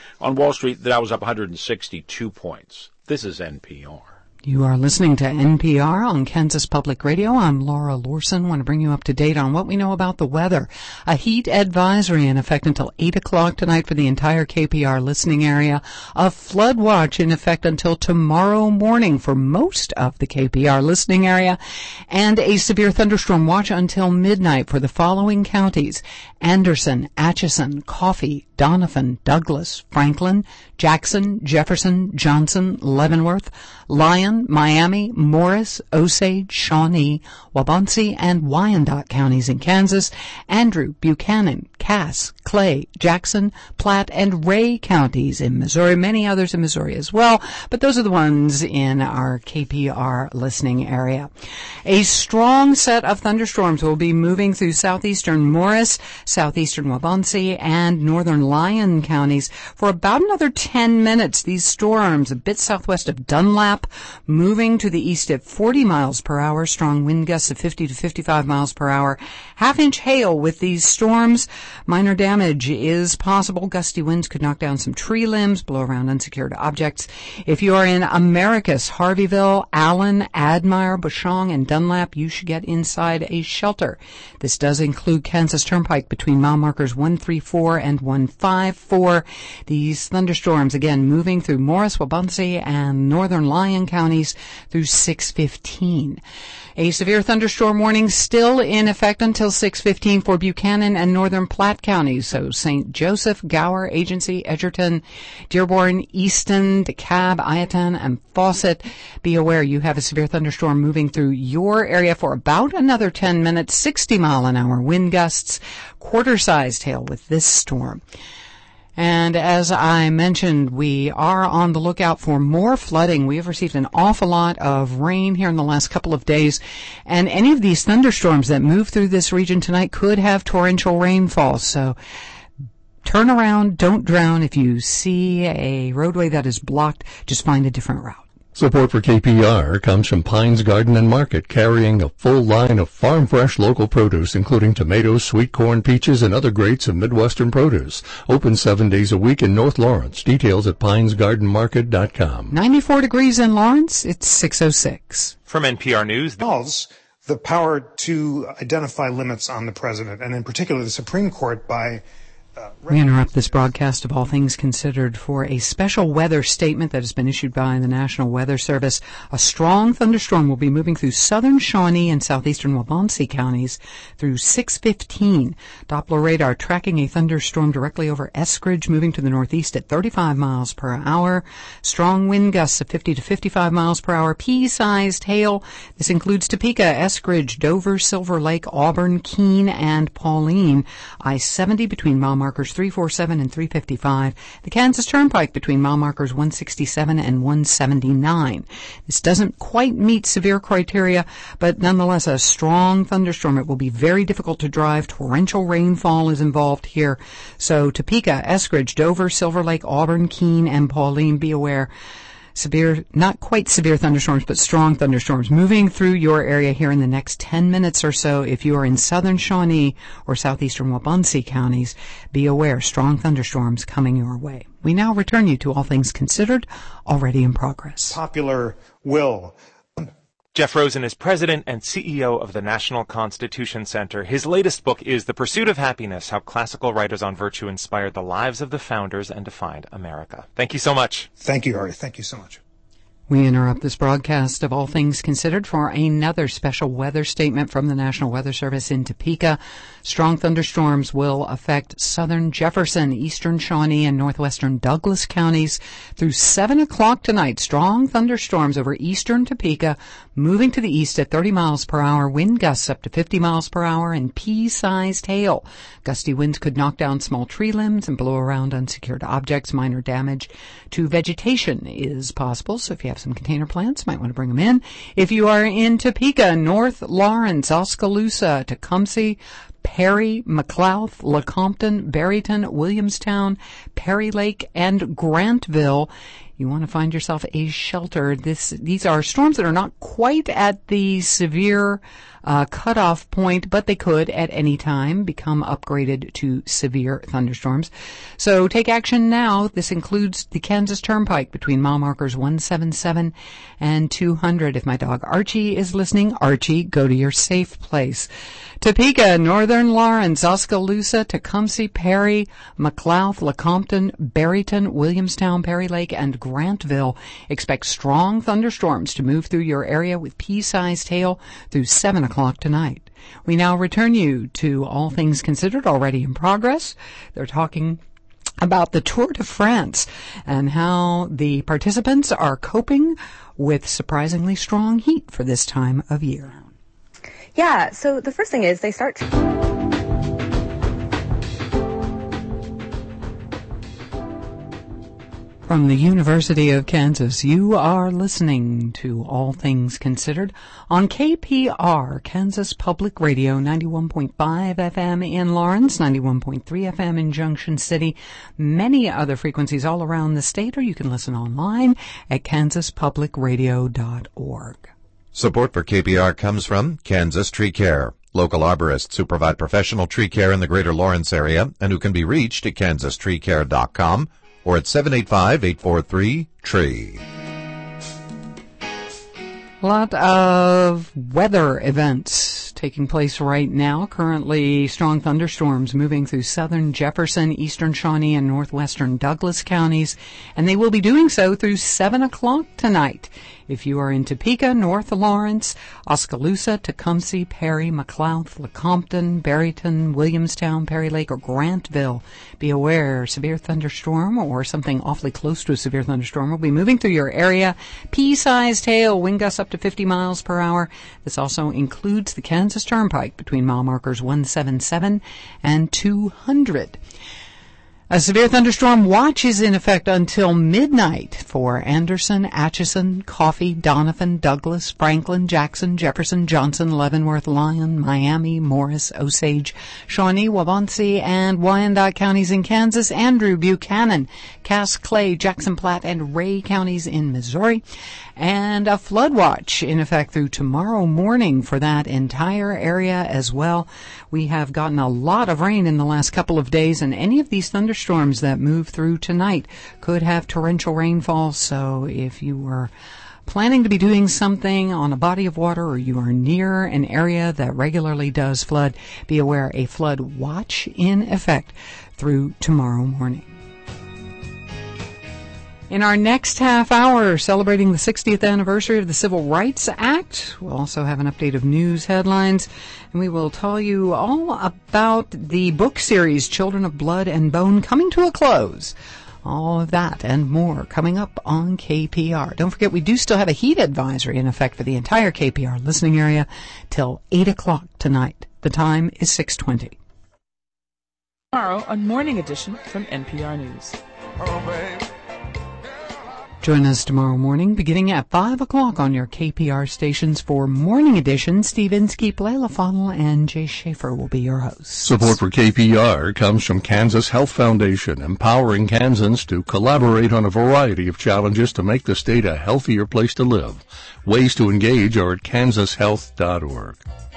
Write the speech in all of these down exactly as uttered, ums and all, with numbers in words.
On Wall Street, the Dow was up one hundred sixty-two points. This is N P R. You are listening to N P R on Kansas Public Radio. I'm Laura Lorson. I want to bring you up to date on what we know about the weather. A heat advisory in effect until eight o'clock tonight for the entire K P R listening area. A flood watch in effect until tomorrow morning for most of the K P R listening area. And a severe thunderstorm watch until midnight for the following counties: Anderson, Atchison, Coffee, Donovan, Douglas, Franklin, Jackson, Jefferson, Johnson, Leavenworth, Lyon, Miami, Morris, Osage, Shawnee, Waubonsee, and Wyandotte counties in Kansas, Andrew, Buchanan, Cass, Clay, Jackson, Platte, and Ray counties in Missouri, many others in Missouri as well, but those are the ones in our K P R listening area. A strong set of thunderstorms will be moving through southeastern Morris, southeastern Waubonsee, and northern Lyon counties for about another ten minutes. These storms, a bit southwest of Dunlap, moving to the east at forty miles per hour, strong wind gusts of fifty to fifty-five miles per hour. Half-inch hail with these storms. Minor damage is possible. Gusty winds could knock down some tree limbs, blow around unsecured objects. If you are in Americus, Harveyville, Allen, Admire, Bushong, and Dunlap, you should get inside a shelter. This does include Kansas Turnpike between mile markers one three four and one five four. These thunderstorms, again, moving through Morris, Waubonsee, and northern Lyon counties through six fifteen. A severe thunderstorm warning still in effect until six fifteen for Buchanan and northern Platte counties. So Saint Joseph, Gower, Agency, Edgerton, Dearborn, Easton, DeKalb, Iatan, and Fawcett. Be aware you have a severe thunderstorm moving through your area for about another ten minutes, sixty mile an hour wind gusts, quarter-sized hail with this storm. And as I mentioned, we are on the lookout for more flooding. We have received an awful lot of rain here in the last couple of days, and any of these thunderstorms that move through this region tonight could have torrential rainfall. So turn around, don't drown. If you see a roadway that is blocked, just find a different route. Support for K P R comes from Pines Garden and Market, carrying a full line of farm-fresh local produce, including tomatoes, sweet corn, peaches, and other greats of Midwestern produce. Open seven days a week in North Lawrence. Details at pines garden market dot com. ninety-four degrees in Lawrence. It's six oh six. From N P R News, the power to identify limits on the president, and in particular the Supreme Court by Uh, we interrupt this broadcast of All Things Considered for a special weather statement that has been issued by the National Weather Service. A strong thunderstorm will be moving through southern Shawnee and southeastern Waubonsee counties through six fifteen. Doppler radar tracking a thunderstorm directly over Eskridge, moving to the northeast at thirty-five miles per hour. Strong wind gusts of fifty to fifty-five miles per hour. Pea-sized hail. This includes Topeka, Eskridge, Dover, Silver Lake, Auburn, Keene, and Pauline. I seventy between mile markers three forty-seven and three fifty-five. The Kansas Turnpike between mile markers one sixty-seven and one seventy-nine. This doesn't quite meet severe criteria, but nonetheless a strong thunderstorm. It will be very difficult to drive. Torrential rainfall is involved here. So Topeka, Eskridge, Dover, Silver Lake, Auburn, Keene, and Pauline, be aware. Severe, not quite severe thunderstorms, but strong thunderstorms moving through your area here in the next ten minutes or so. If you are in southern Shawnee or southeastern Waubonsee counties, be aware, strong thunderstorms coming your way. We now return you to All Things Considered, already in progress. Popular will. Jeff Rosen is president and C E O of the National Constitution Center. His latest book is The Pursuit of Happiness, How Classical Writers on Virtue Inspired the Lives of the Founders and Defined America. Thank you so much. Thank you, Ari. Thank you so much. We interrupt this broadcast of All Things Considered for another special weather statement from the National Weather Service in Topeka. Strong thunderstorms will affect southern Jefferson, eastern Shawnee, and northwestern Douglas counties through seven o'clock tonight. Strong thunderstorms over eastern Topeka, moving to the east at thirty miles per hour, wind gusts up to fifty miles per hour, and pea-sized hail. Gusty winds could knock down small tree limbs and blow around unsecured objects. Minor damage to vegetation is possible, so if you have some container plants, might want to bring them in. If you are in Topeka, North Lawrence, Oskaloosa, Tecumseh, Perry, McLouth, Lecompton, Barryton, Williamstown, Perry Lake, and Grantville. You want to find yourself a shelter. This, these are storms that are not quite at the severe uh, cutoff point, but they could at any time become upgraded to severe thunderstorms. So take action now. This includes the Kansas Turnpike between mile markers one seventy-seven and two hundred. If my dog Archie is listening, Archie, go to your safe place. Topeka, Northern Lawrence, Oskaloosa, Tecumseh, Perry, McLouth, Lecompton, Barryton, Williamstown, Perry Lake, and Grantville. Expect strong thunderstorms to move through your area with pea-sized hail through seven o'clock tonight. We now return you to All Things Considered, already in progress. They're talking about the Tour de France and how the participants are coping with surprisingly strong heat for this time of year. Yeah, so the first thing is they start... From the University of Kansas, you are listening to All Things Considered on K P R, Kansas Public Radio, ninety-one point five F M in Lawrence, ninety-one point three F M in Junction City, many other frequencies all around the state, or you can listen online at kansas public radio dot org. Support for K P R comes from Kansas Tree Care, local arborists who provide professional tree care in the greater Lawrence area and who can be reached at kansas tree care dot com or at seven eight five, eight four three, T R E E. A lot of weather events taking place right now. Currently, strong thunderstorms moving through southern Jefferson, eastern Shawnee, and northwestern Douglas counties, and they will be doing so through seven o'clock tonight. If you are in Topeka, North Lawrence, Oskaloosa, Tecumseh, Perry, McLouth, Lecompton, Barryton, Williamstown, Perry Lake, or Grantville, be aware severe thunderstorm or something awfully close to a severe thunderstorm will be moving through your area. Pea-sized hail, wind gusts up to fifty miles per hour. This also includes the Kansas Turnpike between mile markers one seventy-seven and two hundred. A severe thunderstorm watch is in effect until midnight for Anderson, Atchison, Coffee, Donovan, Douglas, Franklin, Jackson, Jefferson, Johnson, Leavenworth, Lyon, Miami, Morris, Osage, Shawnee, Waubonsee, and Wyandotte counties in Kansas, Andrew, Buchanan, Cass, Clay, Jackson Platte, and Ray counties in Missouri, and a flood watch in effect through tomorrow morning for that entire area as well. We have gotten a lot of rain in the last couple of days, and any of these thunderstorms that move through tonight could have torrential rainfall. So if you were planning to be doing something on a body of water or you are near an area that regularly does flood, be aware a flood watch in effect through tomorrow morning. In our next half hour, celebrating the sixtieth anniversary of the Civil Rights Act, we'll also have an update of news headlines, and we will tell you all about the book series Children of Blood and Bone coming to a close. All of that and more coming up on K P R. Don't forget, we do still have a heat advisory in effect for the entire K P R listening area till eight o'clock tonight. The time is six twenty. Tomorrow on Morning Edition from N P R News. Oh, babe. Join us tomorrow morning beginning at five o'clock on your K P R stations for Morning Edition. Steve Inskeep, Layla Fonnell, and Jay Schaefer will be your hosts. Support for K P R comes from Kansas Health Foundation, empowering Kansans to collaborate on a variety of challenges to make the state a healthier place to live. Ways to engage are at kansas health dot org.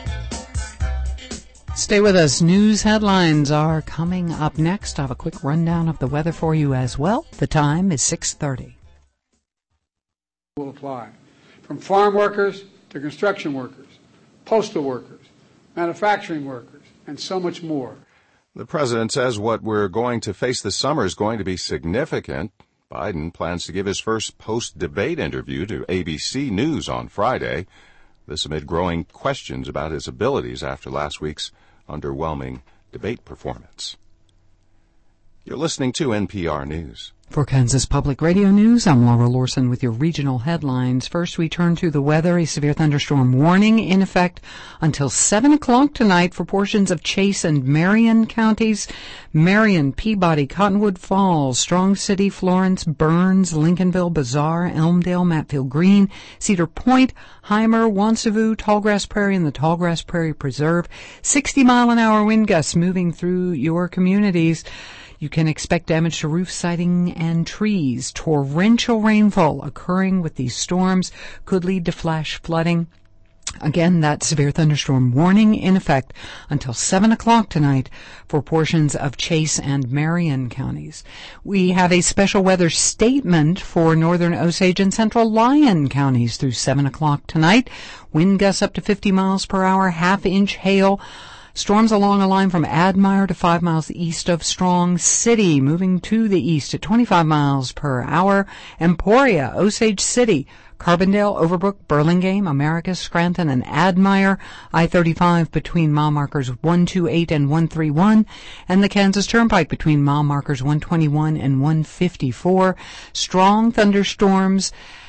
Stay with us. News headlines are coming up next. I'll have a quick rundown of the weather for you as well. The time is six thirty. Will apply. From farm workers to construction workers, postal workers, manufacturing workers, and so much more. The president says what we're going to face this summer is going to be significant. Biden plans to give his first post-debate interview to A B C News on Friday. This amid growing questions about his abilities after last week's underwhelming debate performance. You're listening to N P R News. For Kansas Public Radio News, I'm Laura Lorson with your regional headlines. First, we turn to the weather. A severe thunderstorm warning in effect until seven o'clock tonight for portions of Chase and Marion counties. Marion, Peabody, Cottonwood Falls, Strong City, Florence, Burns, Lincolnville, Bazaar, Elmdale, Matfield Green, Cedar Point, Heimer, Wansavoo, Tallgrass Prairie, and the Tallgrass Prairie Preserve. sixty mile an hour wind gusts moving through your communities. You can expect damage to roof siding and trees. Torrential rainfall occurring with these storms could lead to flash flooding. Again, that severe thunderstorm warning in effect until seven o'clock tonight for portions of Chase and Marion counties. We have a special weather statement for northern Osage and central Lyon counties through seven o'clock tonight. Wind gusts up to fifty miles per hour, half-inch hail. Storms along a line from Admire to five miles east of Strong City, moving to the east at twenty-five miles per hour. Emporia, Osage City, Carbondale, Overbrook, Burlingame, Americus, Scranton, and Admire. I thirty-five between mile markers one twenty-eight and one thirty-one. And the Kansas Turnpike between mile markers one twenty-one and one fifty-four. Strong thunderstorms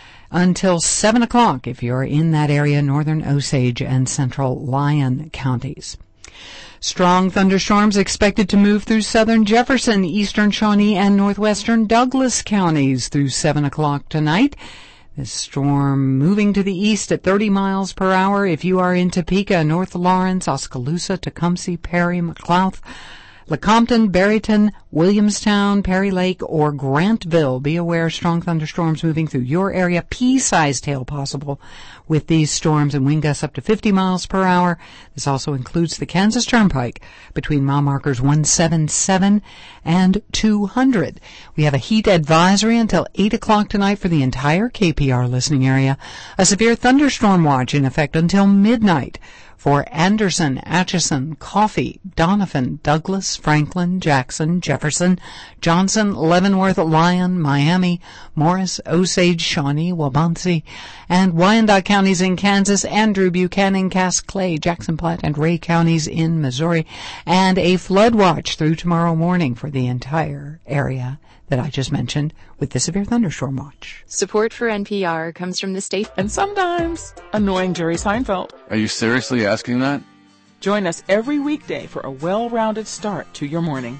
until seven o'clock if you're in that area, northern Osage and central Lyon counties. Strong thunderstorms expected to move through southern Jefferson, eastern Shawnee, and northwestern Douglas counties through seven o'clock tonight. This storm moving to the east at thirty miles per hour if you are in Topeka, North Lawrence, Oskaloosa, Tecumseh, Perry, McLouth, Lecompton, Barryton, Williamstown, Perry Lake, or Grantville. Be aware, strong thunderstorms moving through your area. Pea-sized hail possible with these storms and wind gusts up to fifty miles per hour. This also includes the Kansas Turnpike between mile markers one seventy-seven and two hundred. We have a heat advisory until eight o'clock tonight for the entire K P R listening area. A severe thunderstorm watch in effect until midnight for Anderson, Atchison, Coffee, Donovan, Douglas, Franklin, Jackson, Jefferson, Johnson, Leavenworth, Lyon, Miami, Morris, Osage, Shawnee, Waubonsee, and Wyandotte counties in Kansas, Andrew, Buchanan, Cass, Clay, Jackson Platte, and Ray counties in Missouri, and a flood watch through tomorrow morning for the entire area that I just mentioned with the severe thunderstorm watch. Support for N P R comes from the state and sometimes annoying Jerry Seinfeld. Are you seriously asking that? Join us every weekday for a well-rounded start to your morning.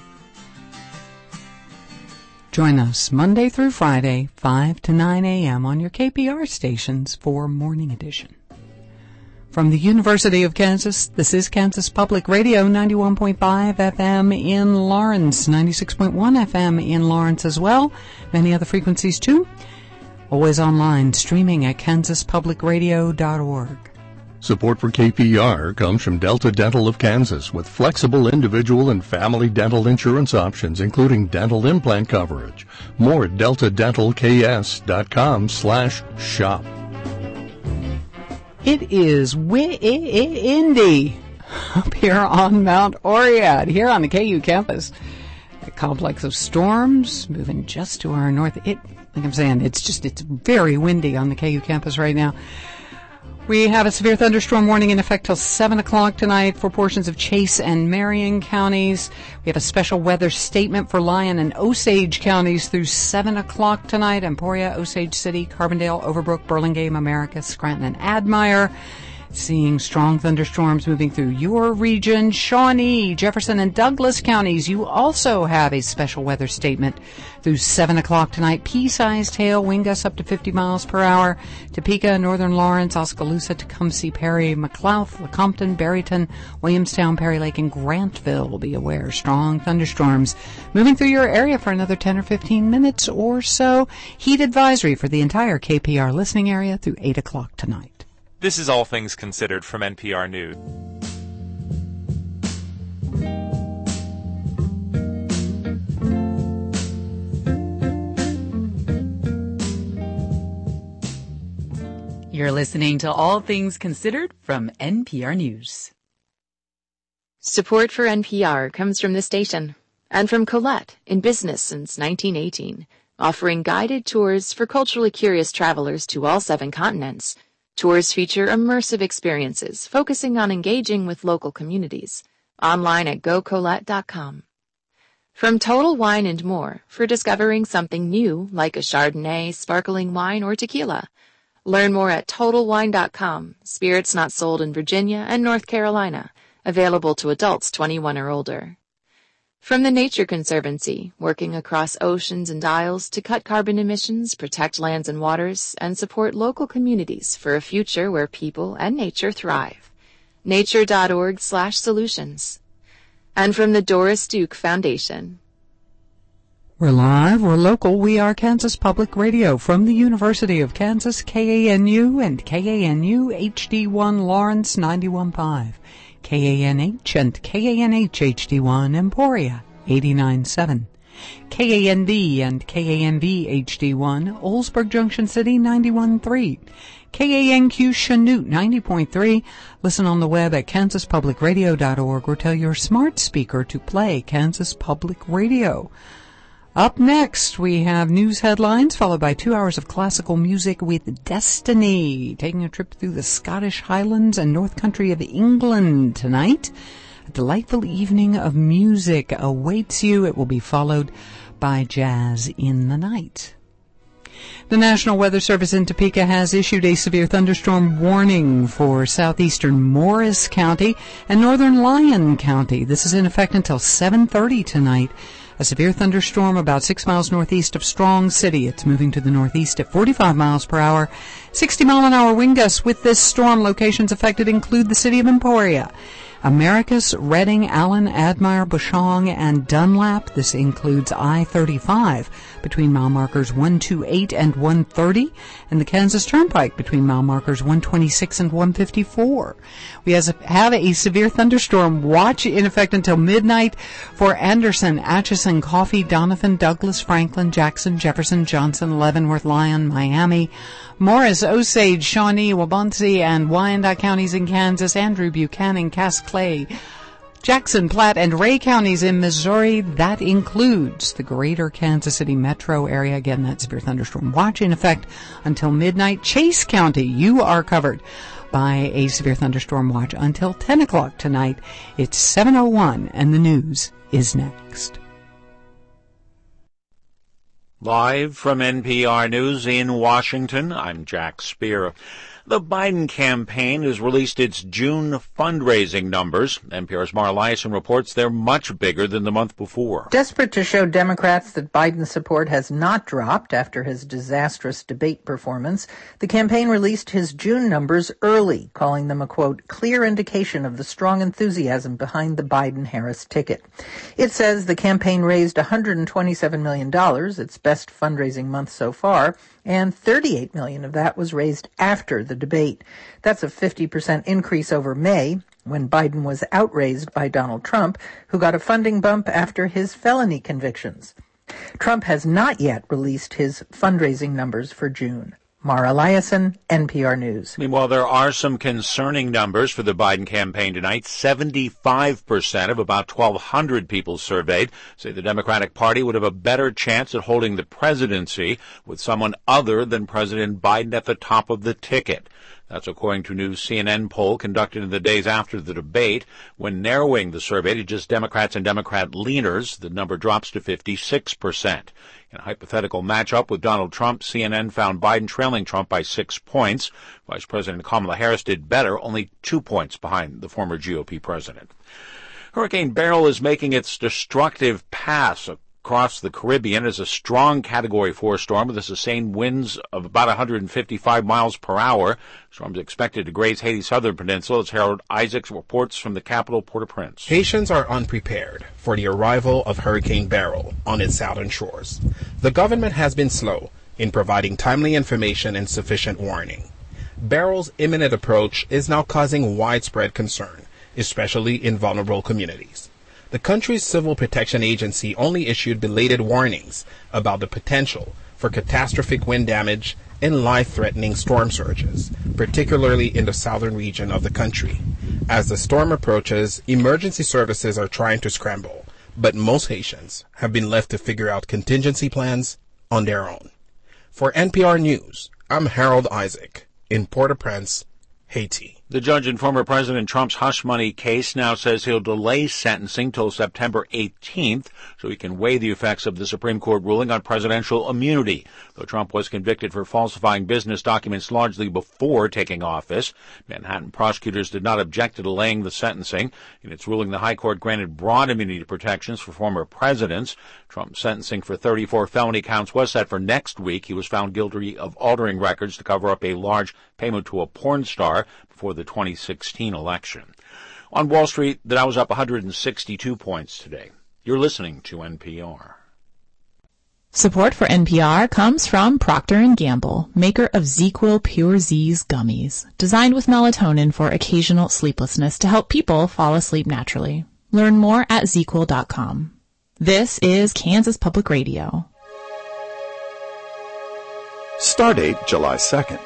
Join us Monday through Friday, five to nine a.m. on your K P R stations for Morning Edition. From the University of Kansas, this is Kansas Public Radio, ninety-one point five F M in Lawrence, ninety-six point one F M in Lawrence as well. Many other frequencies too. Always online, streaming at kansas public radio dot org. Support for K P R comes from Delta Dental of Kansas with flexible individual and family dental insurance options, including dental implant coverage. More at delta dental k s dot com slash shop. It is windy up here on Mount Oread, here on the K U campus. A complex of storms moving just to our north. It, like I'm saying, it's just, it's very windy on the K U campus right now. We have a severe thunderstorm warning in effect till seven o'clock tonight for portions of Chase and Marion counties. We have a special weather statement for Lyon and Osage counties through seven o'clock tonight. Emporia, Osage City, Carbondale, Overbrook, Burlingame, Americus, Scranton, and Admire. Seeing strong thunderstorms moving through your region. Shawnee, Jefferson, and Douglas counties. You also have a special weather statement through seven o'clock tonight. Pea-sized hail, wind gusts up to fifty miles per hour. Topeka, Northern Lawrence, Oskaloosa, Tecumseh, Perry, McLouth, Lecompton, Barryton, Williamstown, Perry Lake, and Grantville. Be aware, strong thunderstorms moving through your area for another ten or fifteen minutes or so. Heat advisory for the entire K P R listening area through eight o'clock tonight. This is All Things Considered from N P R News. You're listening to All Things Considered from N P R News. Support for N P R comes from the station and from Colette, in business since nineteen eighteen, offering guided tours for culturally curious travelers to all seven continents. Tours feature immersive experiences focusing on engaging with local communities. Online at go colette dot com. From Total Wine and more for discovering something new like a Chardonnay, sparkling wine, or tequila. Learn more at Total Wine dot com. Spirits not sold in Virginia and North Carolina. Available to adults twenty-one or older. From the Nature Conservancy, working across oceans and isles to cut carbon emissions, protect lands and waters, and support local communities for a future where people and nature thrive. Nature.org slash solutions. And from the Doris Duke Foundation. We're live, we're local, we are Kansas Public Radio from the University of Kansas, K A N U and K A N U H D one Lawrence ninety-one point five, K A N H and K A N H H D one Emporia eighty-nine point seven, K A N D and K A N V H D one Oldsburg Junction City ninety-one point three, K A N Q Chanute ninety point three. Listen on the web at kansas public radio dot org or tell your smart speaker to play Kansas Public Radio. Up next, we have news headlines followed by two hours of classical music with Destiny, taking a trip through the Scottish Highlands and North Country of England tonight. A delightful evening of music awaits you. It will be followed by Jazz in the Night. The National Weather Service in Topeka has issued a severe thunderstorm warning for southeastern Morris County and northern Lyon County. This is in effect until seven thirty tonight. A severe thunderstorm about six miles northeast of Strong City. It's moving to the northeast at forty-five miles per hour. sixty mile an hour wind gusts with this storm. Locations affected include the city of Emporia, Americus, Redding, Allen, Admire, Bushong, and Dunlap. This includes I thirty-five between mile markers one twenty-eight and one thirty, and the Kansas Turnpike between mile markers one twenty-six and one fifty-four. We have a severe thunderstorm watch in effect until midnight for Anderson, Atchison, Coffee, Donovan, Douglas, Franklin, Jackson, Jefferson, Johnson, Leavenworth, Lyon, Miami, Morris, Osage, Shawnee, Waubonsee, and Wyandotte counties in Kansas, Andrew, Buchanan, Cass Clay, Jackson, Platte, and Ray counties in Missouri. That includes the greater Kansas City metro area. Again, that severe thunderstorm watch in effect until midnight. Chase County, you are covered by a severe thunderstorm watch until ten o'clock tonight. It's seven oh one, and the news is next. Live from N P R News in Washington, I'm Jack Spear. The Biden campaign has released its June fundraising numbers. N P R's Mara Liasson reports they're much bigger than the month before. Desperate to show Democrats that Biden's support has not dropped after his disastrous debate performance, the campaign released his June numbers early, calling them a, quote, clear indication of the strong enthusiasm behind the Biden-Harris ticket. It says the campaign raised one hundred twenty-seven million dollars, its best fundraising month so far, and thirty-eight million dollars of that was raised after the debate. That's a fifty percent increase over May, when Biden was outraised by Donald Trump, who got a funding bump after his felony convictions. Trump has not yet released his fundraising numbers for June. Mara Liasson, N P R News. Meanwhile, there are some concerning numbers for the Biden campaign tonight. seventy-five percent of about twelve hundred people surveyed say the Democratic Party would have a better chance at holding the presidency with someone other than President Biden at the top of the ticket. That's according to a new C N N poll conducted in the days after the debate. When narrowing the survey to just Democrats and Democrat leaners, the number drops to fifty-six percent. In a hypothetical matchup with Donald Trump, C N N found Biden trailing Trump by six points. Vice President Kamala Harris did better, only two points behind the former G O P president. Hurricane Beryl is making its destructive pass across the Caribbean as a strong Category four storm with sustained winds of about one hundred fifty-five miles per hour. The storm is expected to graze Haiti's southern peninsula, as Harold Isaacs reports from the capital, Port-au-Prince. Haitians are unprepared for the arrival of Hurricane Beryl on its southern shores. The government has been slow in providing timely information and sufficient warning. Beryl's imminent approach is now causing widespread concern, especially in vulnerable communities. The country's Civil Protection Agency only issued belated warnings about the potential for catastrophic wind damage and life-threatening storm surges, particularly in the southern region of the country. As the storm approaches, emergency services are trying to scramble, but most Haitians have been left to figure out contingency plans on their own. For N P R News, I'm Harold Isaac in Port-au-Prince, Haiti. The judge in former President Trump's hush money case now says he'll delay sentencing till September eighteenth so he can weigh the effects of the Supreme Court ruling on presidential immunity. Though Trump was convicted for falsifying business documents largely before taking office, Manhattan prosecutors did not object to delaying the sentencing. In its ruling, the High Court granted broad immunity protections for former presidents. Trump's sentencing for thirty-four felony counts was set for next week. He was found guilty of altering records to cover up a large payment to a porn star before the twenty sixteen election. On Wall Street, the Dow was up one hundred sixty-two points today. You're listening to N P R. Support for N P R comes from Procter and Gamble, maker of ZzzQuil Pure Z's gummies, designed with melatonin for occasional sleeplessness to help people fall asleep naturally. Learn more at Z Quil dot com. This is Kansas Public Radio. Stardate July second.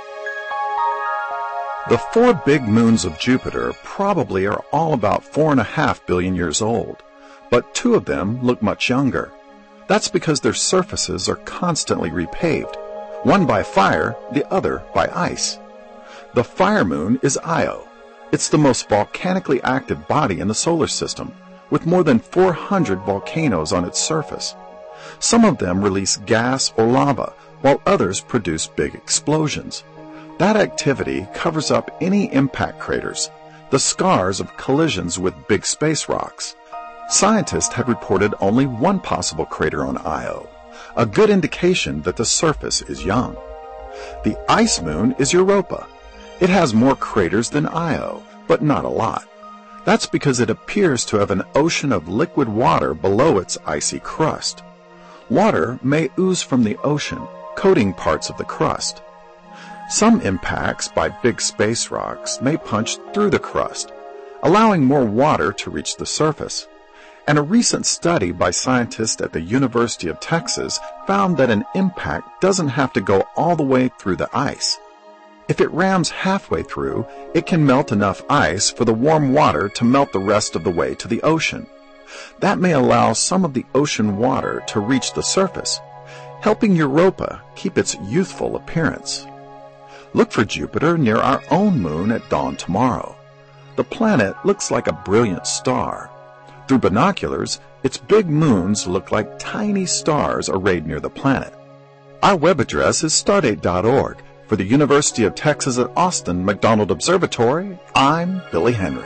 The four big moons of Jupiter probably are all about four and a half billion years old, but two of them look much younger. That's because their surfaces are constantly repaved, one by fire, the other by ice. The fire moon is Io. It's the most volcanically active body in the solar system, with more than four hundred volcanoes on its surface. Some of them release gas or lava, while others produce big explosions. That activity covers up any impact craters, the scars of collisions with big space rocks. Scientists have reported only one possible crater on Io, a good indication that the surface is young. The ice moon is Europa. It has more craters than Io, but not a lot. That's because it appears to have an ocean of liquid water below its icy crust. Water may ooze from the ocean, coating parts of the crust. Some impacts by big space rocks may punch through the crust, allowing more water to reach the surface. And a recent study by scientists at the University of Texas found that an impact doesn't have to go all the way through the ice. If it rams halfway through, it can melt enough ice for the warm water to melt the rest of the way to the ocean. That may allow some of the ocean water to reach the surface, helping Europa keep its youthful appearance. Look for Jupiter near our own moon at dawn tomorrow. The planet looks like a brilliant star. Through binoculars, its big moons look like tiny stars arrayed near the planet. Our web address is stardate dot org. For the University of Texas at Austin McDonald Observatory, I'm Billy Henry.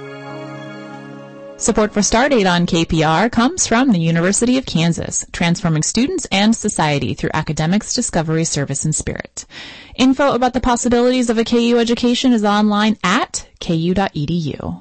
Support for Stardate on K P R comes from the University of Kansas, transforming students and society through academics, discovery, service, and spirit. Info about the possibilities of a K U education is online at K U dot E D U.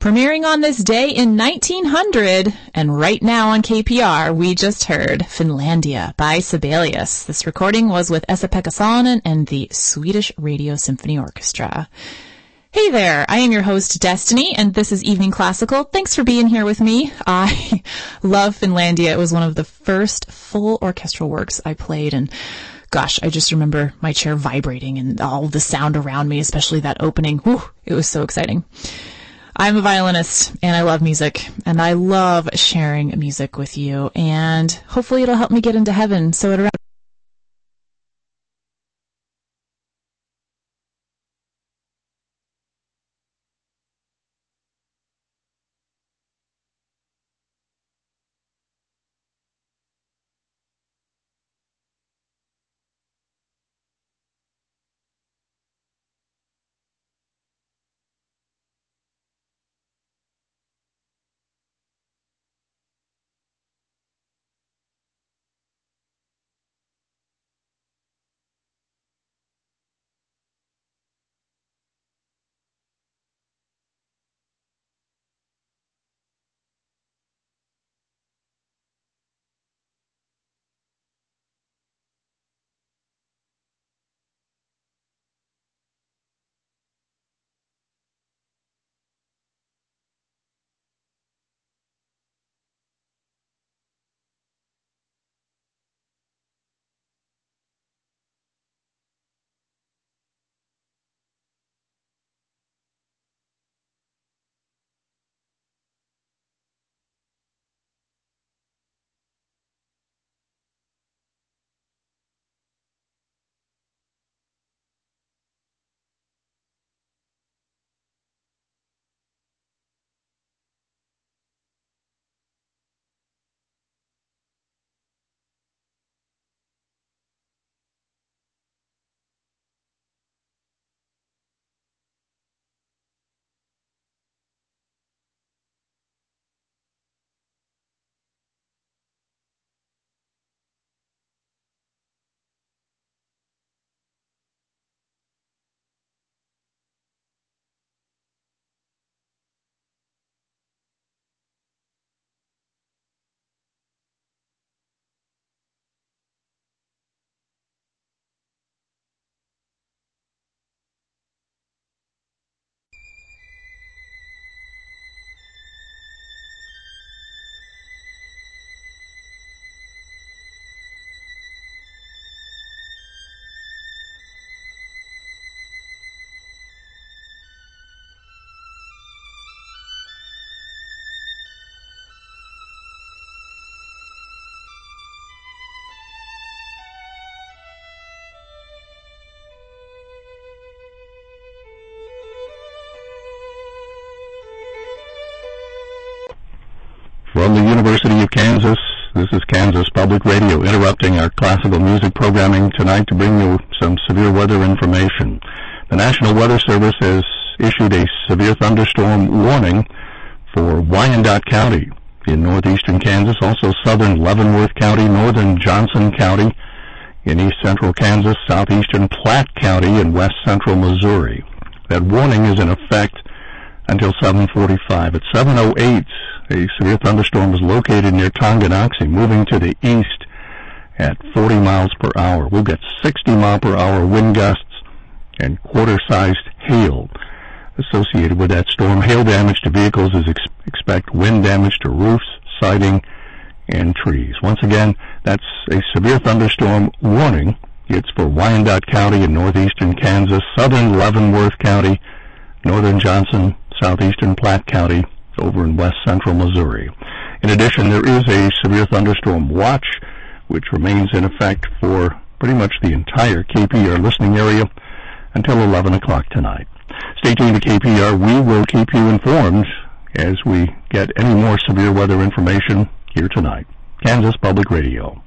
Premiering on this day in nineteen hundred, and right now on K P R, we just heard Finlandia by Sibelius. This recording was with Esa-Pekka Salonen and the Swedish Radio Symphony Orchestra. Hey there, I am your host, Destiny, and this is Evening Classical. Thanks for being here with me. I love Finlandia. It was one of the first full orchestral works I played, and gosh, I just remember my chair vibrating and all the sound around me, especially that opening. Whew, it was so exciting. I'm a violinist, and I love music, and I love sharing music with you, and hopefully it'll help me get into heaven. So at around From the University of Kansas, this is Kansas Public Radio, interrupting our classical music programming tonight to bring you some severe weather information. The National Weather Service has issued a severe thunderstorm warning for Wyandotte County in northeastern Kansas, also southern Leavenworth County, northern Johnson County, in east central Kansas, southeastern Platte County, and west central Missouri. That warning is in effect until seven forty-five. At seven oh eight, a severe thunderstorm is located near Tonganoxie, moving to the east at forty miles per hour. We'll get sixty mile per hour wind gusts and quarter-sized hail associated with that storm. Hail damage to vehicles is ex- expect wind damage to roofs, siding, and trees. Once again, that's a severe thunderstorm warning. It's for Wyandotte County in northeastern Kansas, southern Leavenworth County, northern Johnson, southeastern Platte County, over in west central Missouri. In addition, there is a severe thunderstorm watch, which remains in effect for pretty much the entire K P R listening area until eleven o'clock tonight. Stay tuned to K P R. We will keep you informed as we get any more severe weather information here tonight. Kansas Public Radio.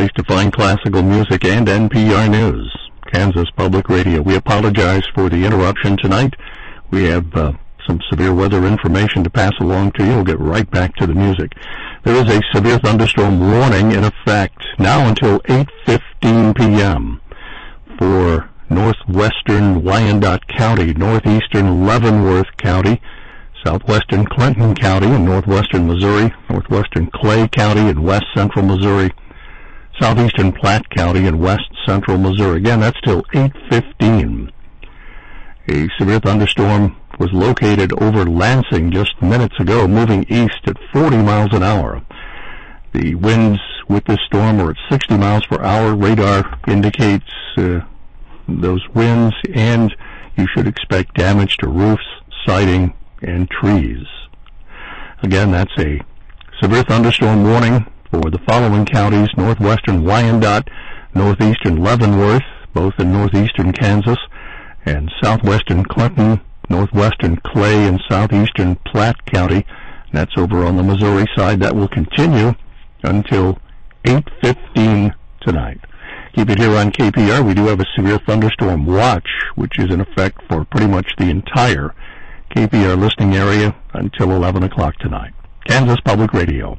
place to find classical music and N P R News, Kansas Public Radio. We apologize for the interruption tonight. We have uh, some severe weather information to pass along to you. We'll get right back to the music. There is a severe thunderstorm warning in effect now until eight fifteen p.m. for northwestern Wyandotte County, northeastern Leavenworth County, southwestern Clinton County in northwestern Missouri, northwestern Clay County in west central Missouri, southeastern Platte County in west central Missouri. Again, that's till eight fifteen. A severe thunderstorm was located over Lansing just minutes ago, moving east at forty miles an hour. The winds with this storm are at sixty miles per hour. Radar indicates uh, those winds, and you should expect damage to roofs, siding, and trees. Again, that's a severe thunderstorm warning for the following counties: northwestern Wyandotte, northeastern Leavenworth, both in northeastern Kansas, and southwestern Clinton, northwestern Clay, and southeastern Platte County. That's over on the Missouri side. That will continue until eight fifteen tonight. Keep it here on K P R. We do have a severe thunderstorm watch, which is in effect for pretty much the entire K P R listening area until eleven o'clock tonight. Kansas Public Radio.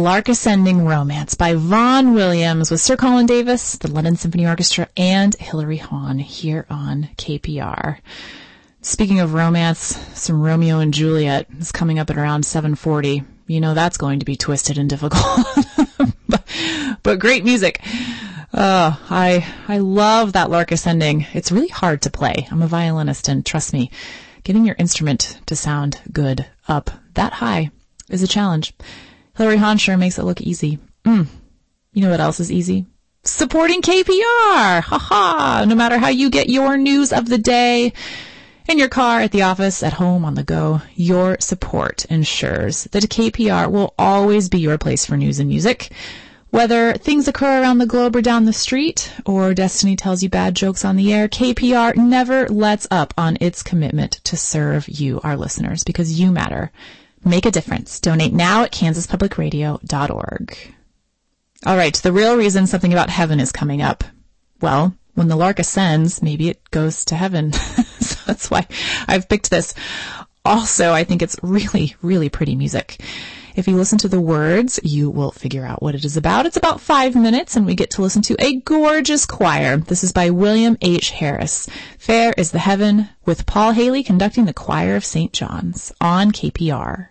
Lark Ascending Romance by Vaughan Williams with Sir Colin Davis, the London Symphony Orchestra, and Hilary Hahn here on K P R. Speaking of romance, some Romeo and Juliet is coming up at around seven forty. You know that's going to be twisted and difficult. but, but great music. Oh, I I love that Lark Ascending. It's really hard to play. I'm a violinist, and trust me, getting your instrument to sound good up that high is a challenge. Hilary Hahn sure makes it look easy. Mm. You know what else is easy? Supporting K P R! Ha ha! No matter how you get your news of the day, in your car, at the office, at home, on the go, your support ensures that K P R will always be your place for news and music. Whether things occur around the globe or down the street, or Destiny tells you bad jokes on the air, K P R never lets up on its commitment to serve you, our listeners, because you matter. Make a difference. Donate now at kansas public radio dot org. All right, the real reason Something About Heaven is coming up. Well, when the lark ascends, maybe it goes to heaven. So that's why I've picked this. Also, I think it's really, really pretty music. If you listen to the words, you will figure out what it is about. It's about five minutes, and we get to listen to a gorgeous choir. This is by William H. Harris. Fair is the Heaven, with Paul Haley conducting the Choir of Saint John's on K P R.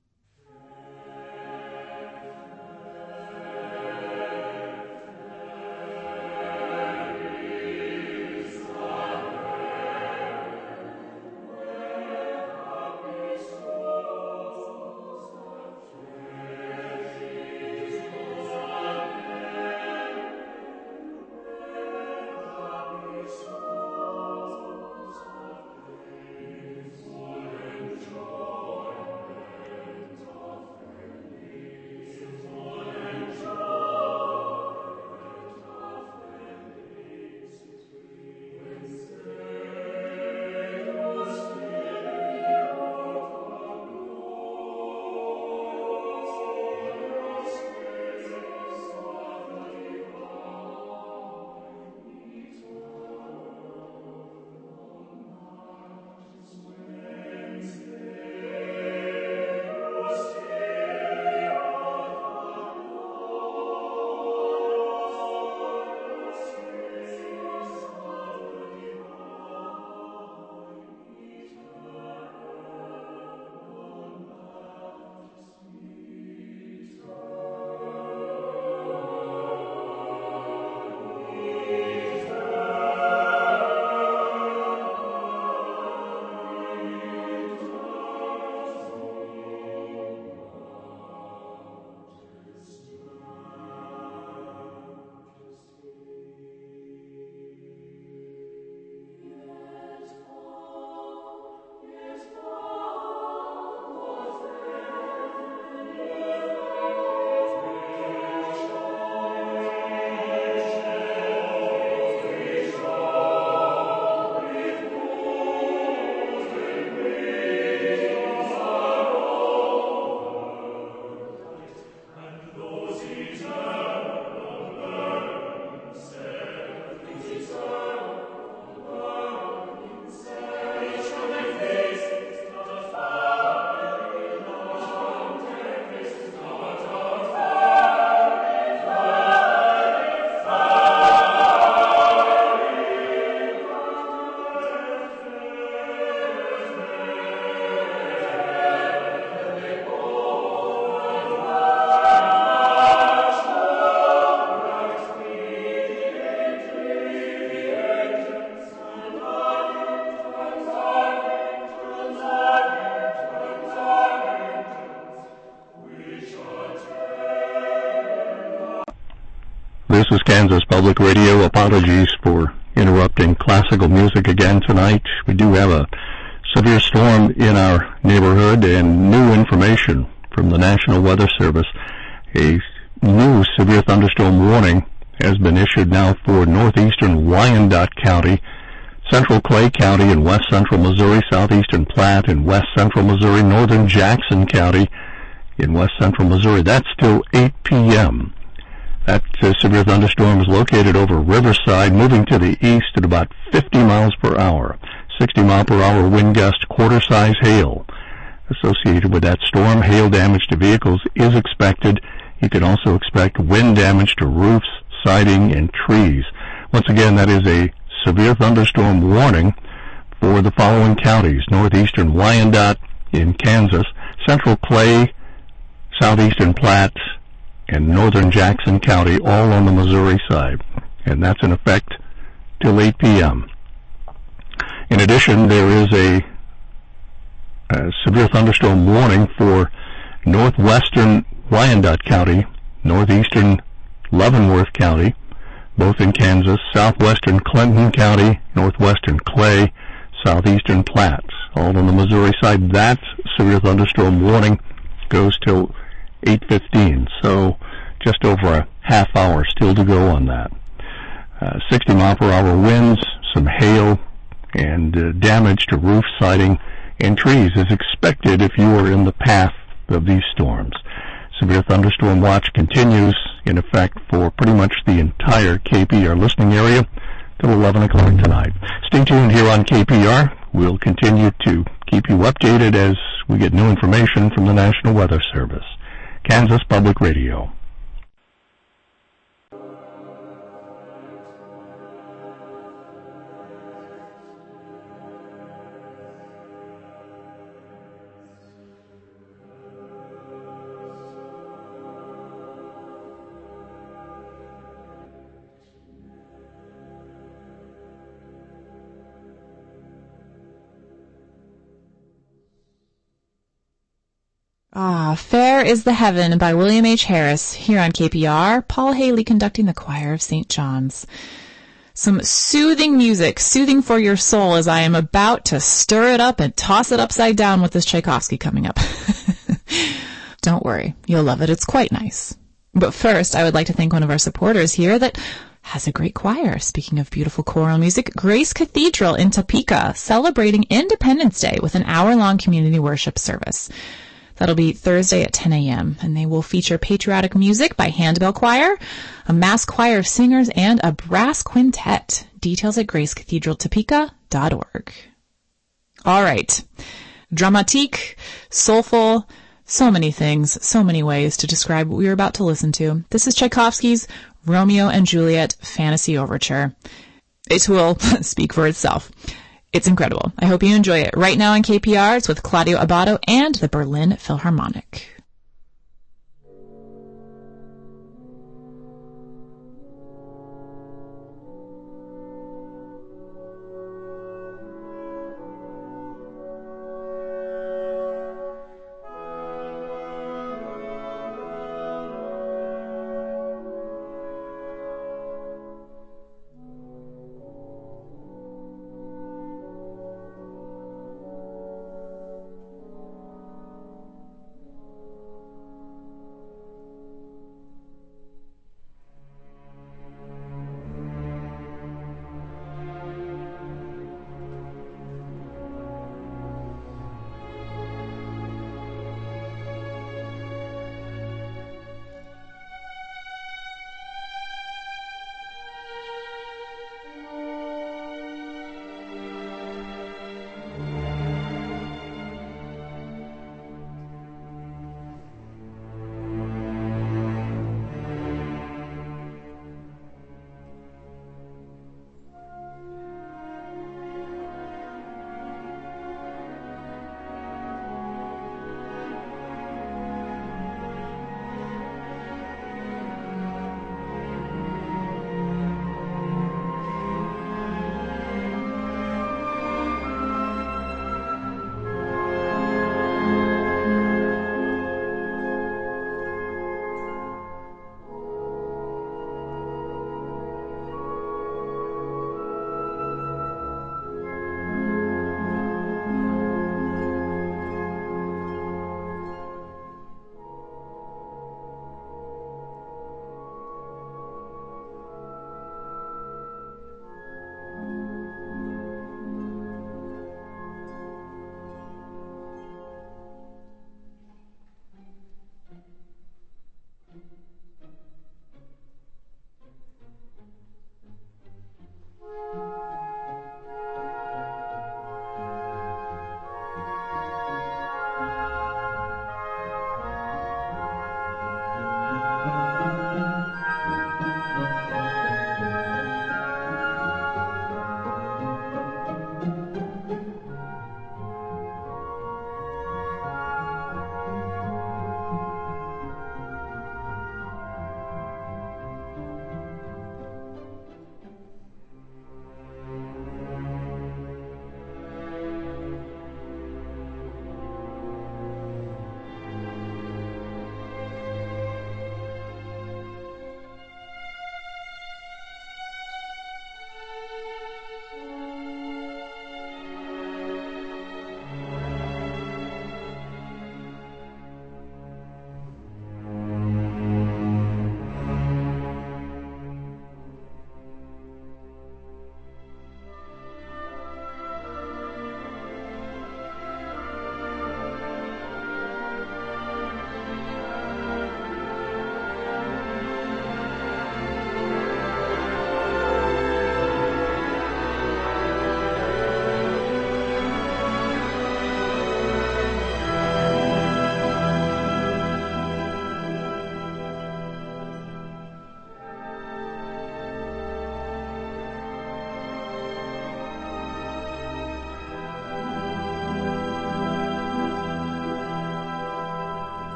This is Kansas Public Radio. Apologies for interrupting classical music again tonight. We do have a severe storm in our neighborhood and new information from the National Weather Service. A new severe thunderstorm warning has been issued now for northeastern Wyandotte County, central Clay County in west central Missouri, southeastern Platte in west central Missouri, northern Jackson County in west central Missouri. That's till eight p.m. That uh, severe thunderstorm is located over Riverside, moving to the east at about fifty miles per hour. sixty mile per hour wind gust, quarter-size hail. Associated with that storm, hail damage to vehicles is expected You can also expect wind damage to roofs, siding, and trees. Once again, that is a severe thunderstorm warning for the following counties: northeastern Wyandotte in Kansas, central Clay, southeastern Platte, and northern Jackson County, all on the Missouri side. And that's in effect till eight p.m. In addition, there is a, a severe thunderstorm warning for northwestern Wyandotte County, northeastern Leavenworth County, both in Kansas, southwestern Clinton County, northwestern Clay, southeastern Platte, all on the Missouri side. That severe thunderstorm warning goes till eight fifteen, so just over a half hour still to go on that. Uh, sixty mile per hour winds, some hail, and uh, damage to roof, siding, and trees is expected if you are in the path of these storms. Severe thunderstorm watch continues in effect for pretty much the entire K P R listening area till eleven o'clock tonight. Stay tuned here on K P R. We'll continue to keep you updated as we get new information from the National Weather Service. Kansas Public Radio. Ah, Fair is the Heaven by William H. Harris here on K P R. Paul Haley conducting the choir of Saint John's. Some soothing music, soothing for your soul as I am about to stir it up and toss it upside down with this Tchaikovsky coming up. Don't worry, you'll love it. It's quite nice. But first, I would like to thank one of our supporters here that has a great choir. Speaking of beautiful choral music, Grace Cathedral in Topeka, celebrating Independence Day with an hour-long community worship service. That'll be Thursday at ten a.m., and they will feature patriotic music by Handbell Choir, a mass choir of singers, and a brass quintet. Details at grace cathedral topeka dot org. All right. Dramatique, soulful, so many things, so many ways to describe what we are about to listen to. This is Tchaikovsky's Romeo and Juliet Fantasy Overture. It will speak for itself. It's incredible. I hope you enjoy it. Right now on K P R, it's with Claudio Abbado and the Berlin Philharmonic.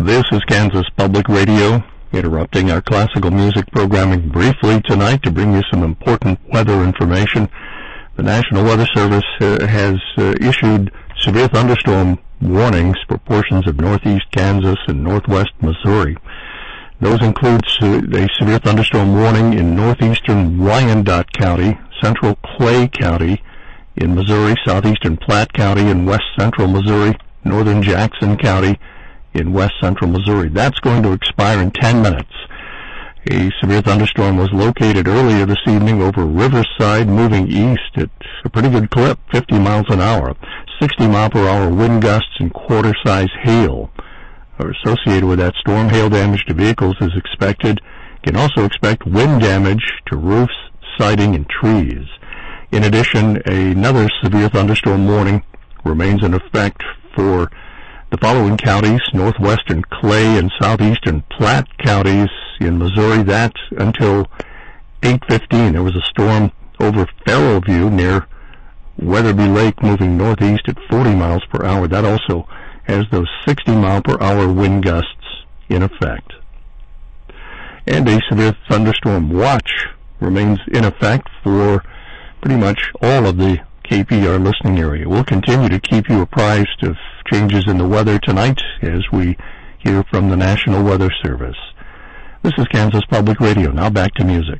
This is Kansas Public Radio, interrupting our classical music programming briefly tonight to bring you some important weather information. The National Weather Service uh, has uh, issued severe thunderstorm warnings for portions of northeast Kansas and northwest Missouri. Those include uh, a severe thunderstorm warning in northeastern Wyandotte County, central Clay County in Missouri, southeastern Platte County in west central Missouri, northern Jackson County in west central Missouri. That's going to expire in ten minutes. A severe thunderstorm was located earlier this evening over Riverside, moving east at a pretty good clip, fifty miles an hour. sixty mile per hour wind gusts and quarter-size hail are associated with that storm. Hail damage to vehicles is expected. You can also expect wind damage to roofs, siding, and trees. In addition, another severe thunderstorm warning remains in effect for the following counties: northwestern Clay and southeastern Platte counties in Missouri. That's until eight fifteen. There was a storm over Farrellview near Weatherby Lake moving northeast at forty miles per hour. That also has those sixty mile per hour wind gusts in effect. And a severe thunderstorm watch remains in effect for pretty much all of the K P R listening area. We'll continue to keep you apprised of changes in the weather tonight as we hear from the National Weather Service. This is Kansas Public Radio. Now back to music.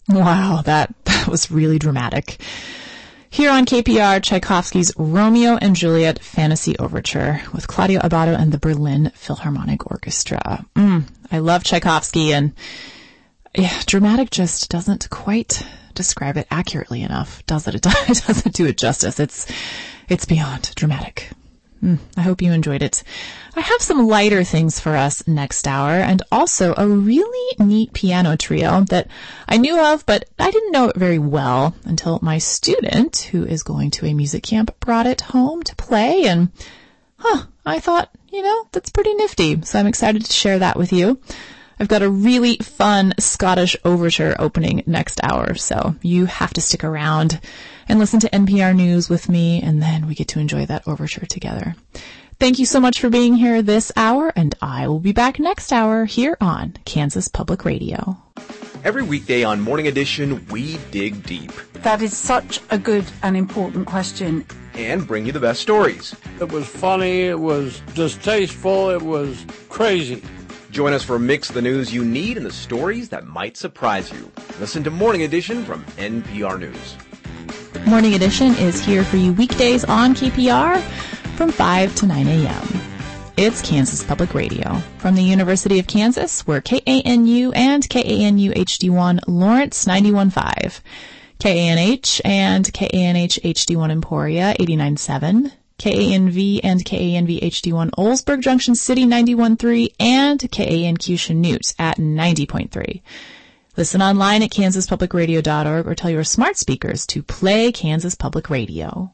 Wow, that, that was really dramatic. Here on K P R, Tchaikovsky's Romeo and Juliet Fantasy Overture with Claudio Abbado and the Berlin Philharmonic Orchestra. Mm, I love Tchaikovsky, and yeah, dramatic just doesn't quite describe it accurately enough, does it? It doesn't do it justice. It's, it's beyond dramatic. Mm, I hope you enjoyed it. I have some lighter things for us next hour, and also a really neat piano trio that I knew of, but I didn't know it very well until my student, who is going to a music camp, brought it home to play, and huh, I thought, you know, that's pretty nifty, so I'm excited to share that with you. I've got a really fun Scottish overture opening next hour, so you have to stick around and listen to N P R News with me, and then we get to enjoy that overture together. Thank you so much for being here this hour, and I will be back next hour here on Kansas Public Radio. Every weekday on Morning Edition, we dig deep. That is such a good and important question. And bring you the best stories. It was funny, it was distasteful, it was crazy. Join us for a mix of the news you need and the stories that might surprise you. Listen to Morning Edition from N P R News. Morning Edition is here for you weekdays on K P R from five to nine a.m. It's Kansas Public Radio. From the University of Kansas, we're K A N U and K A N U H D one Lawrence ninety-one point five, K A N H and K A N H H D one Emporia eighty-nine point seven, K A N V and K A N V H D one Oldsburg Junction City ninety-one point three, and K A N Q Chanute at ninety point three. Listen online at kansas public radio dot org or tell your smart speakers to play Kansas Public Radio.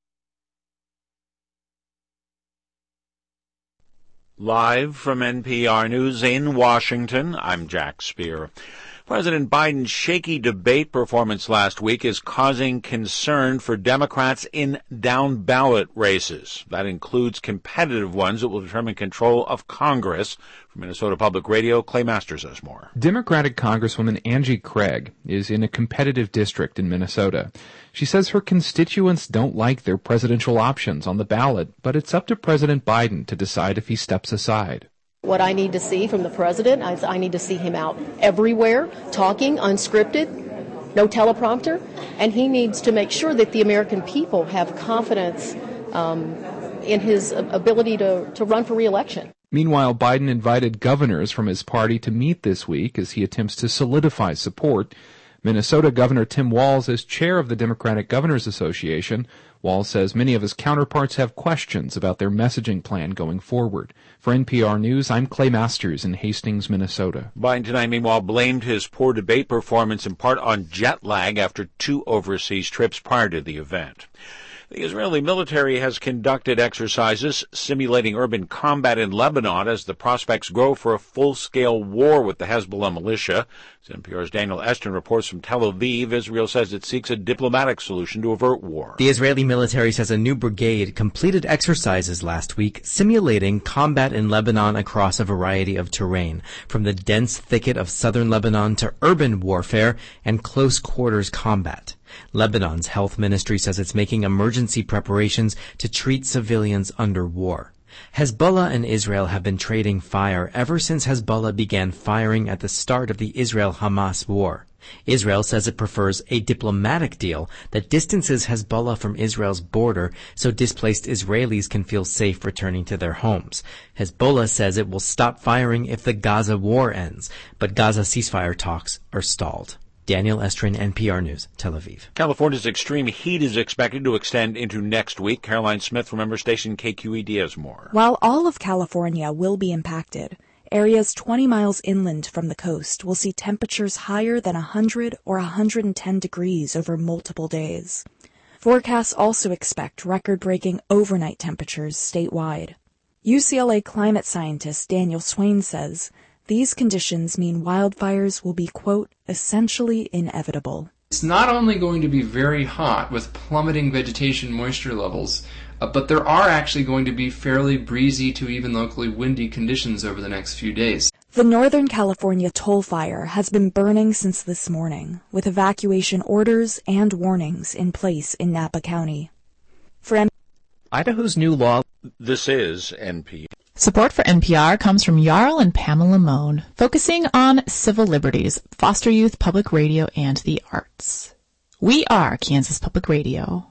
Live from N P R News in Washington, I'm Jack Speer. President Biden's shaky debate performance last week is causing concern for Democrats in down-ballot races. That includes competitive ones that will determine control of Congress. From Minnesota Public Radio, Clay Masters has more. Democratic Congresswoman Angie Craig is in a competitive district in Minnesota. She says her constituents don't like their presidential options on the ballot, but it's up to President Biden to decide if he steps aside. What I need to see from the president, I, I need to see him out everywhere, talking, unscripted, no teleprompter, and he needs to make sure that the American people have confidence um, in his ability to, to run for re-election. Meanwhile, Biden invited governors from his party to meet this week as he attempts to solidify support. Minnesota Governor Tim Walz is chair of the Democratic Governors Association. Walz says many of his counterparts have questions about their messaging plan going forward. For N P R News, I'm Clay Masters in Hastings, Minnesota. Biden tonight, meanwhile, blamed his poor debate performance in part on jet lag after two overseas trips prior to the event. The Israeli military has conducted exercises simulating urban combat in Lebanon as the prospects grow for a full-scale war with the Hezbollah militia. As N P R's Daniel Eston reports from Tel Aviv, Israel says it seeks a diplomatic solution to avert war. The Israeli military says a new brigade completed exercises last week simulating combat in Lebanon across a variety of terrain, from the dense thicket of southern Lebanon to urban warfare and close-quarters combat. Lebanon's health ministry says it's making emergency preparations to treat civilians under war. Hezbollah and Israel have been trading fire ever since Hezbollah began firing at the start of the Israel-Hamas war. Israel says it prefers a diplomatic deal that distances Hezbollah from Israel's border so displaced Israelis can feel safe returning to their homes. Hezbollah says it will stop firing if the Gaza war ends, but Gaza ceasefire talks are stalled. Daniel Estrin, N P R News, Tel Aviv. California's extreme heat is expected to extend into next week. Caroline Smith from member station K Q E D has more. While all of California will be impacted, areas twenty miles inland from the coast will see temperatures higher than one hundred or one hundred ten degrees over multiple days. Forecasts also expect record-breaking overnight temperatures statewide. U C L A climate scientist Daniel Swain says these conditions mean wildfires will be, quote, essentially inevitable. It's not only going to be very hot with plummeting vegetation moisture levels, uh, but there are actually going to be fairly breezy to even locally windy conditions over the next few days. The Northern California toll fire has been burning since this morning, with evacuation orders and warnings in place in Napa County. For M- Idaho's new law. This is N P R. Support for N P R comes from Jarl and Pamela Mohn, focusing on civil liberties, foster youth, public radio, and the arts. We are Kansas Public Radio.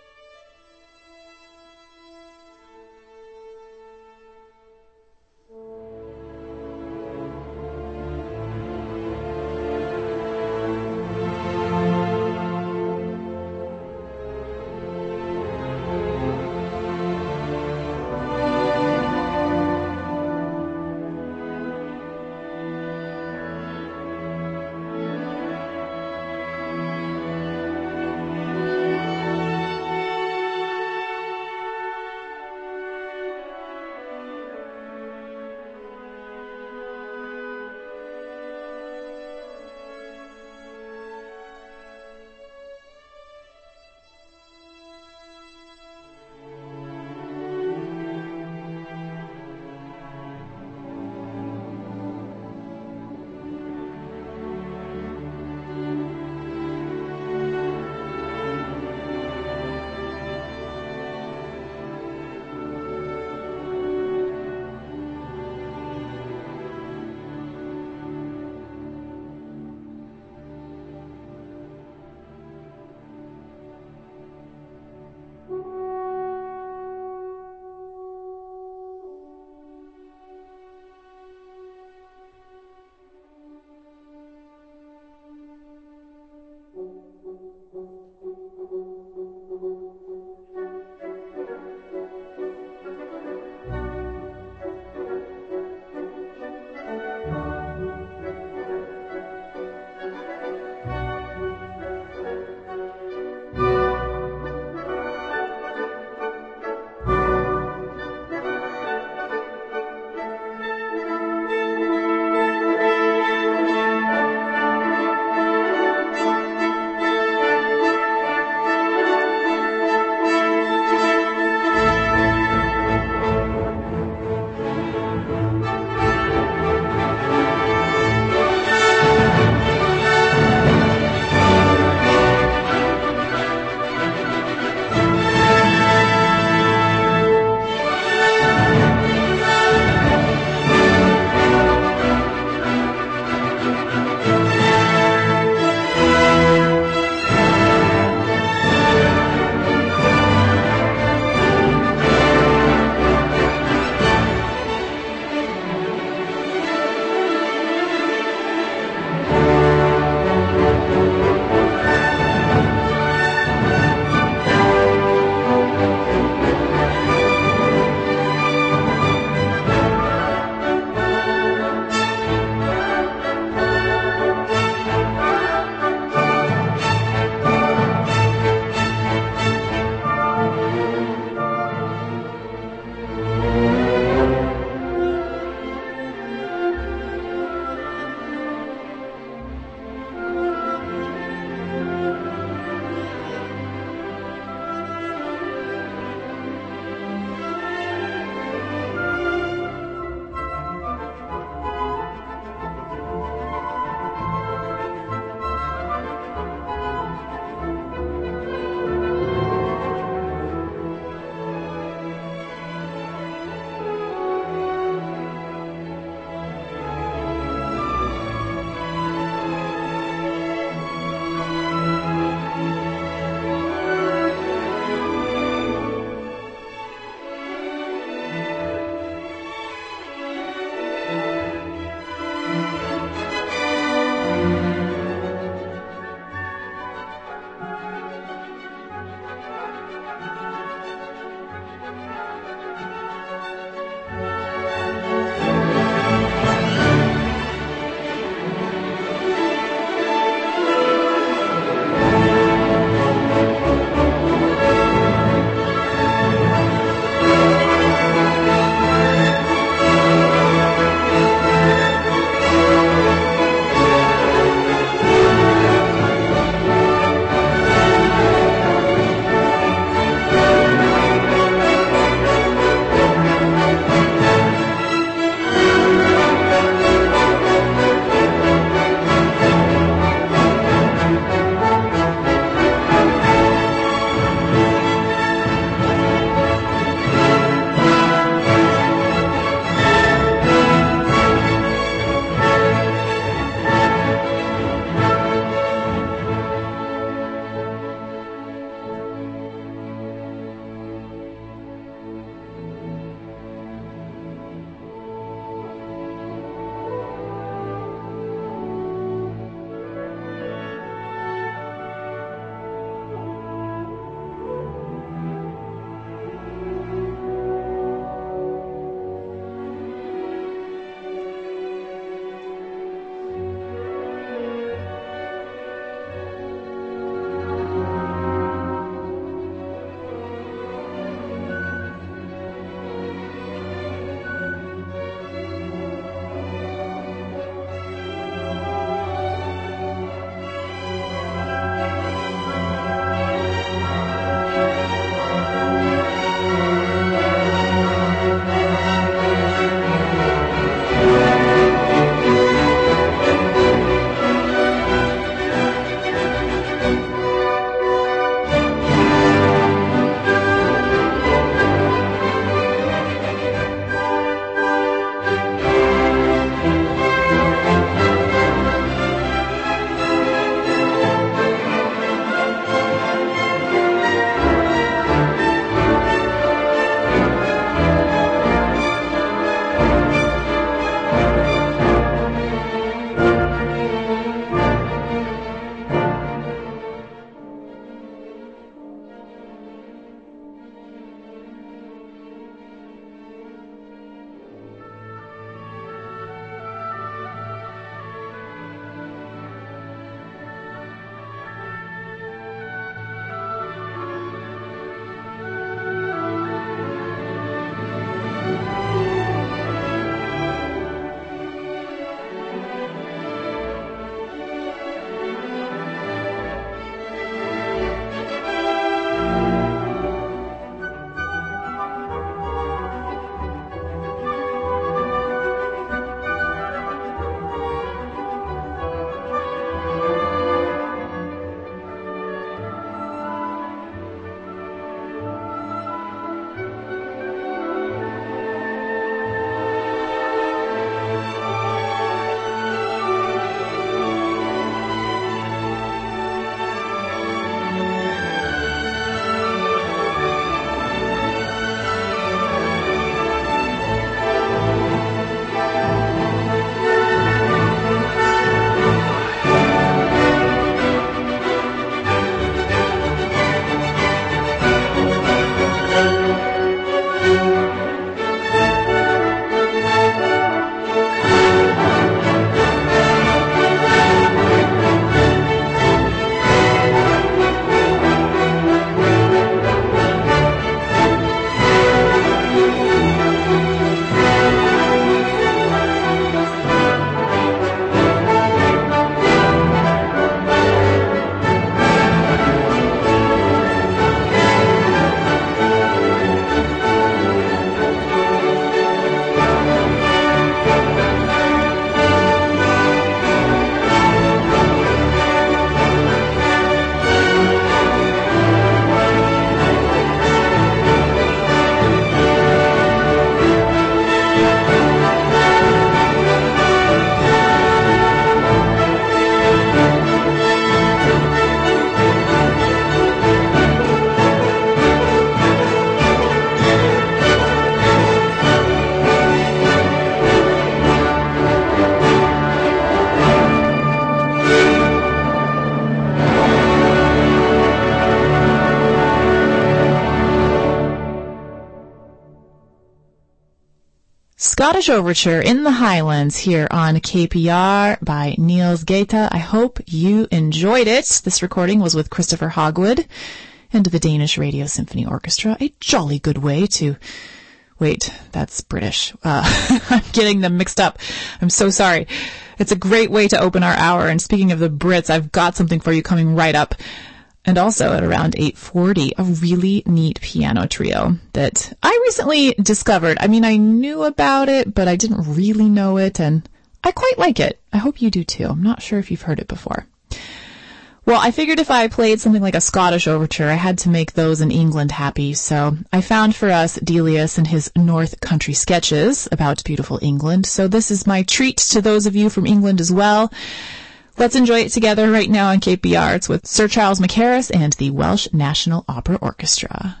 Scottish Overture in the Highlands here on K P R by Niels Gata. I hope you enjoyed it. This recording was with Christopher Hogwood and the Danish Radio Symphony Orchestra. A jolly good way to... Wait, that's British. Uh, I'm getting them mixed up. I'm so sorry. It's a great way to open our hour. And speaking of the Brits, I've got something for you coming right up. And also at around eight forty, a really neat piano trio that I recently discovered. I mean, I knew about it, but I didn't really know it, and I quite like it. I hope you do too. I'm not sure if you've heard it before. Well, I figured if I played something like a Scottish overture, I had to make those in England happy, so I found for us Delius and his North Country sketches about beautiful England. So this is my treat to those of you from England as well. Let's enjoy it together right now on K P R. It's with Sir Charles Mackerras and the Welsh National Opera Orchestra.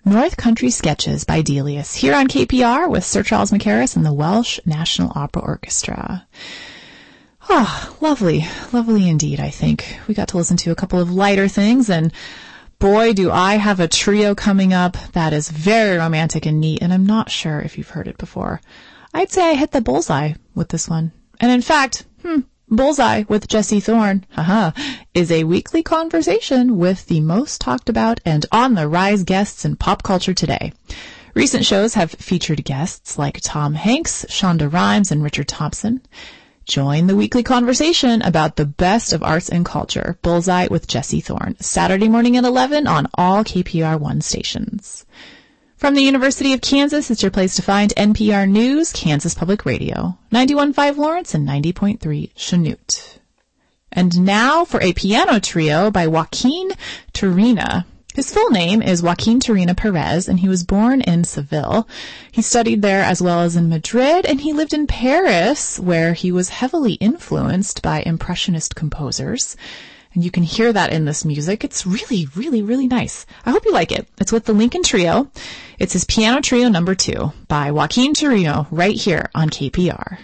North Country Sketches by Delius, here on K P R with Sir Charles Mackerras and the Welsh National Opera Orchestra. Oh, lovely, lovely indeed, I think. We got to listen to a couple of lighter things, and boy, do I have a trio coming up that is very romantic and neat, and I'm not sure if you've heard it before. I'd say I hit the bullseye with this one. And in fact, hmm, Bullseye with Jesse Thorne, haha, is a weekly conversation with the most talked about and on the rise guests in pop culture today. Recent shows have featured guests like Tom Hanks, Shonda Rhimes, and Richard Thompson. Join the weekly conversation about the best of arts and culture, Bullseye with Jesse Thorne, Saturday morning at eleven on all K P R one stations. From the University of Kansas, it's your place to find N P R News, Kansas Public Radio, ninety-one point five Lawrence and ninety point three Chanute. And now for a piano trio by Joaquin Turina. His full name is Joaquin Turina Perez, and he was born in Seville. He studied there as well as in Madrid, and he lived in Paris, where he was heavily influenced by Impressionist composers. And you can hear that in this music. It's really, really, really nice. I hope you like it. It's with the Lincoln Trio. It's his piano trio number two by Joaquin Turina right here on K P R.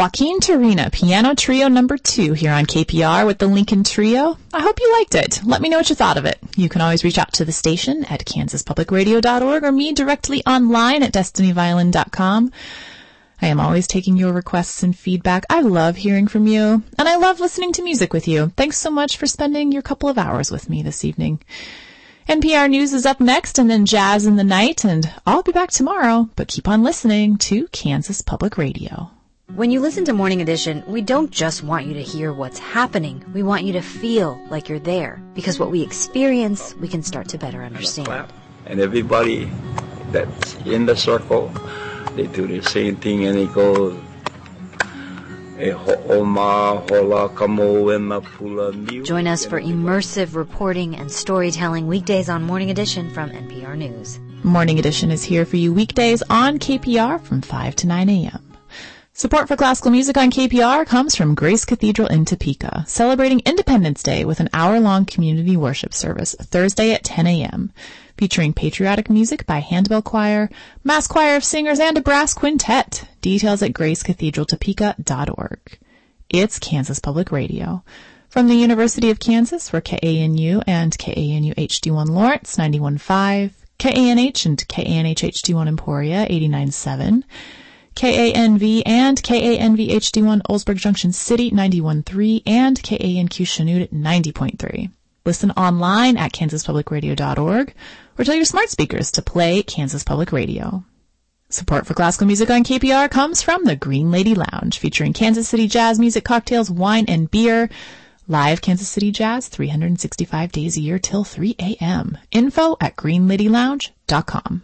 Joaquin Turina, Piano Trio number two here on K P R with the Lincoln Trio. I hope you liked it. Let me know what you thought of it. You can always reach out to the station at kansas public radio dot org or me directly online at destiny violin dot com. I am always taking your requests and feedback. I love hearing from you, and I love listening to music with you. Thanks so much for spending your couple of hours with me this evening. N P R News is up next, and then Jazz in the Night, and I'll be back tomorrow, but keep on listening to Kansas Public Radio. When you listen to Morning Edition, we don't just want you to hear what's happening. We want you to feel like you're there, because what we experience, we can start to better understand. And everybody that's in the circle, they do the same thing, and it goes. Join us for immersive reporting and storytelling weekdays on Morning Edition from N P R News. Morning Edition is here for you weekdays on K P R from five to nine a.m. Support for classical music on K P R comes from Grace Cathedral in Topeka, celebrating Independence Day with an hour-long community worship service Thursday at ten a.m., featuring patriotic music by Handbell Choir, Mass Choir of Singers, and a brass quintet. Details at grace cathedral topeka dot org. It's Kansas Public Radio. From the University of Kansas, we're K A N U and K A N U H D one Lawrence, ninety-one point five, K A N H and K A N H H D one Emporia, eighty-nine point seven, K A N V and K A N V H D one Oldsburg Junction City, ninety-one point three, and K A N Q Chanute, ninety point three. Listen online at kansas public radio dot org or tell your smart speakers to play Kansas Public Radio. Support for classical music on K P R comes from the Green Lady Lounge, featuring Kansas City jazz music, cocktails, wine, and beer. Live Kansas City jazz three hundred sixty-five days a year till three a.m. Info at green lady lounge dot com.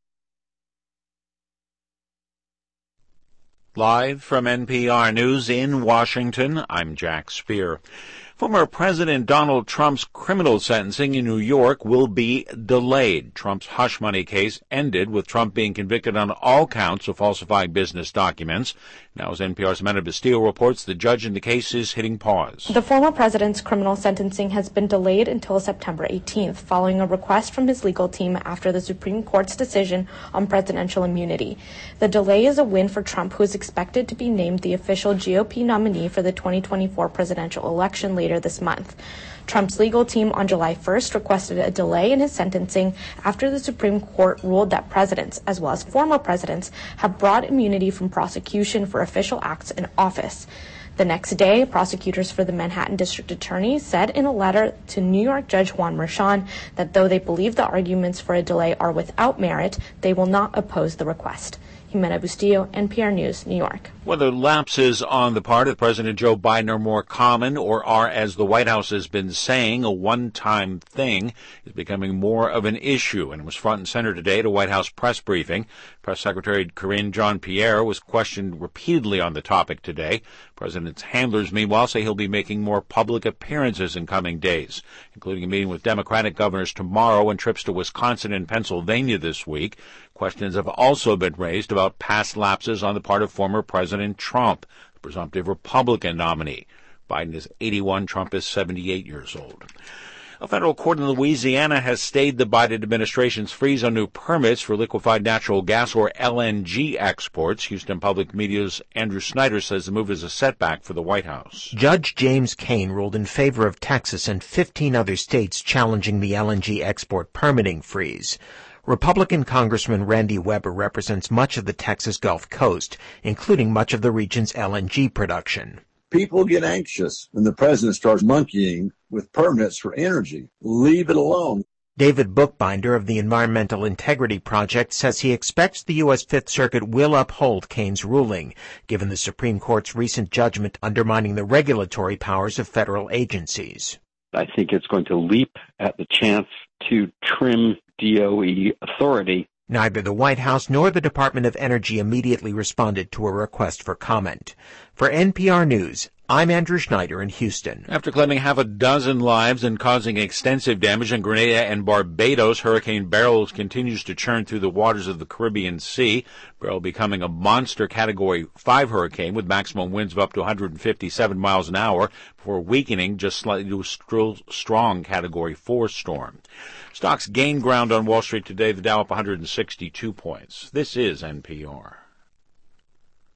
Live from N P R News in Washington, I'm Jack Speer. Former President Donald Trump's criminal sentencing in New York will be delayed. Trump's hush money case ended with Trump being convicted on all counts of falsifying business documents. Now, as N P R's Amanda Bastille reports, the judge in the case is hitting pause. The former president's criminal sentencing has been delayed until September eighteenth, following a request from his legal team after the Supreme Court's decision on presidential immunity. The delay is a win for Trump, who is expected to be named the official G O P nominee for the twenty twenty-four presidential election later this month. Trump's legal team on July first requested a delay in his sentencing after the Supreme Court ruled that presidents, as well as former presidents, have broad immunity from prosecution for official acts in office. The next day, prosecutors for the Manhattan District Attorney said in a letter to New York Judge Juan Merchan that though they believe the arguments for a delay are without merit, they will not oppose the request. Jimena Bustillo, N P R News, New York. Whether lapses on the part of President Joe Biden are more common or are, as the White House has been saying, a one-time thing is becoming more of an issue, and was front and center today at a White House press briefing. Press Secretary Karine Jean-Pierre was questioned repeatedly on the topic today. President's handlers, meanwhile, say he'll be making more public appearances in coming days, including a meeting with Democratic governors tomorrow and trips to Wisconsin and Pennsylvania this week. Questions have also been raised about past lapses on the part of former President Trump, the presumptive Republican nominee. Biden is eighty-one, Trump is seventy-eight years old. A federal court in Louisiana has stayed the Biden administration's freeze on new permits for liquefied natural gas, or L N G, exports. Houston Public Media's Andrew Snyder says the move is a setback for the White House. Judge James Kane ruled in favor of Texas and fifteen other states challenging the L N G export permitting freeze. Republican Congressman Randy Weber represents much of the Texas Gulf Coast, including much of the region's L N G production. People get anxious when the president starts monkeying with permits for energy. Leave it alone. David Bookbinder of the Environmental Integrity Project says he expects the U S Fifth Circuit will uphold Kane's ruling, given the Supreme Court's recent judgment undermining the regulatory powers of federal agencies. I think it's going to leap at the chance to trim D O E authority. Neither the White House nor the Department of Energy immediately responded to a request for comment. For N P R News, I'm Andrew Schneider in Houston. After claiming half a dozen lives and causing extensive damage in Grenada and Barbados, Hurricane Beryl continues to churn through the waters of the Caribbean Sea. Beryl becoming a monster Category five hurricane with maximum winds of up to one hundred fifty-seven miles an hour before weakening just slightly to a strong Category four storm. Stocks gained ground on Wall Street today, the Dow up one hundred sixty-two points. This is N P R.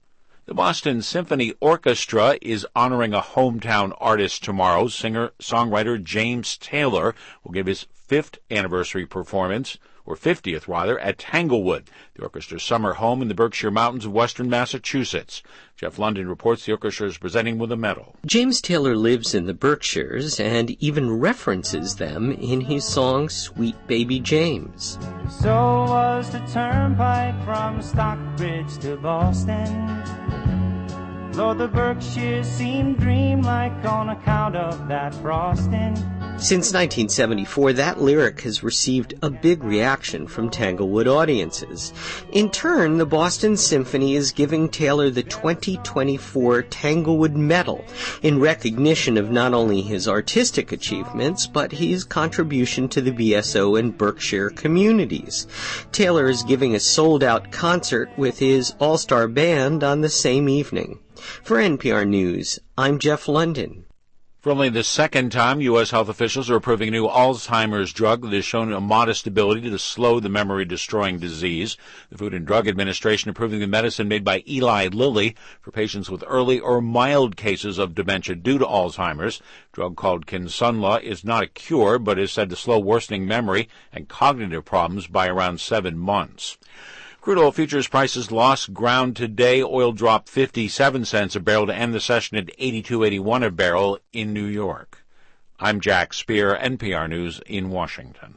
The Boston Symphony Orchestra is honoring a hometown artist tomorrow. Singer-songwriter James Taylor will give his fifth anniversary performance, or fiftieth rather, at Tanglewood, the orchestra's summer home in the Berkshire Mountains of western Massachusetts. Jeff London reports the orchestra is presenting with a medal. James Taylor lives in the Berkshires and even references them in his song Sweet Baby James. So was the turnpike from Stockbridge to Boston. Lord, the Berkshires seemed dreamlike on account of that frosting. Since nineteen seventy-four, that lyric has received a big reaction from Tanglewood audiences. In turn, the Boston Symphony is giving Taylor the twenty twenty-four Tanglewood Medal in recognition of not only his artistic achievements, but his contribution to the B S O and Berkshire communities. Taylor is giving a sold-out concert with his all-star band on the same evening. For N P R News, I'm Jeff London. For only the second time, U S health officials are approving a new Alzheimer's drug that has shown a modest ability to slow the memory-destroying disease. The Food and Drug Administration approving the medicine made by Eli Lilly for patients with early or mild cases of dementia due to Alzheimer's. A drug called Kisunla is not a cure, but is said to slow worsening memory and cognitive problems by around seven months. Crude oil futures prices lost ground today. Oil dropped fifty-seven cents a barrel to end the session at eighty-two eighty-one a barrel in New York. I'm Jack Speer, N P R News in Washington.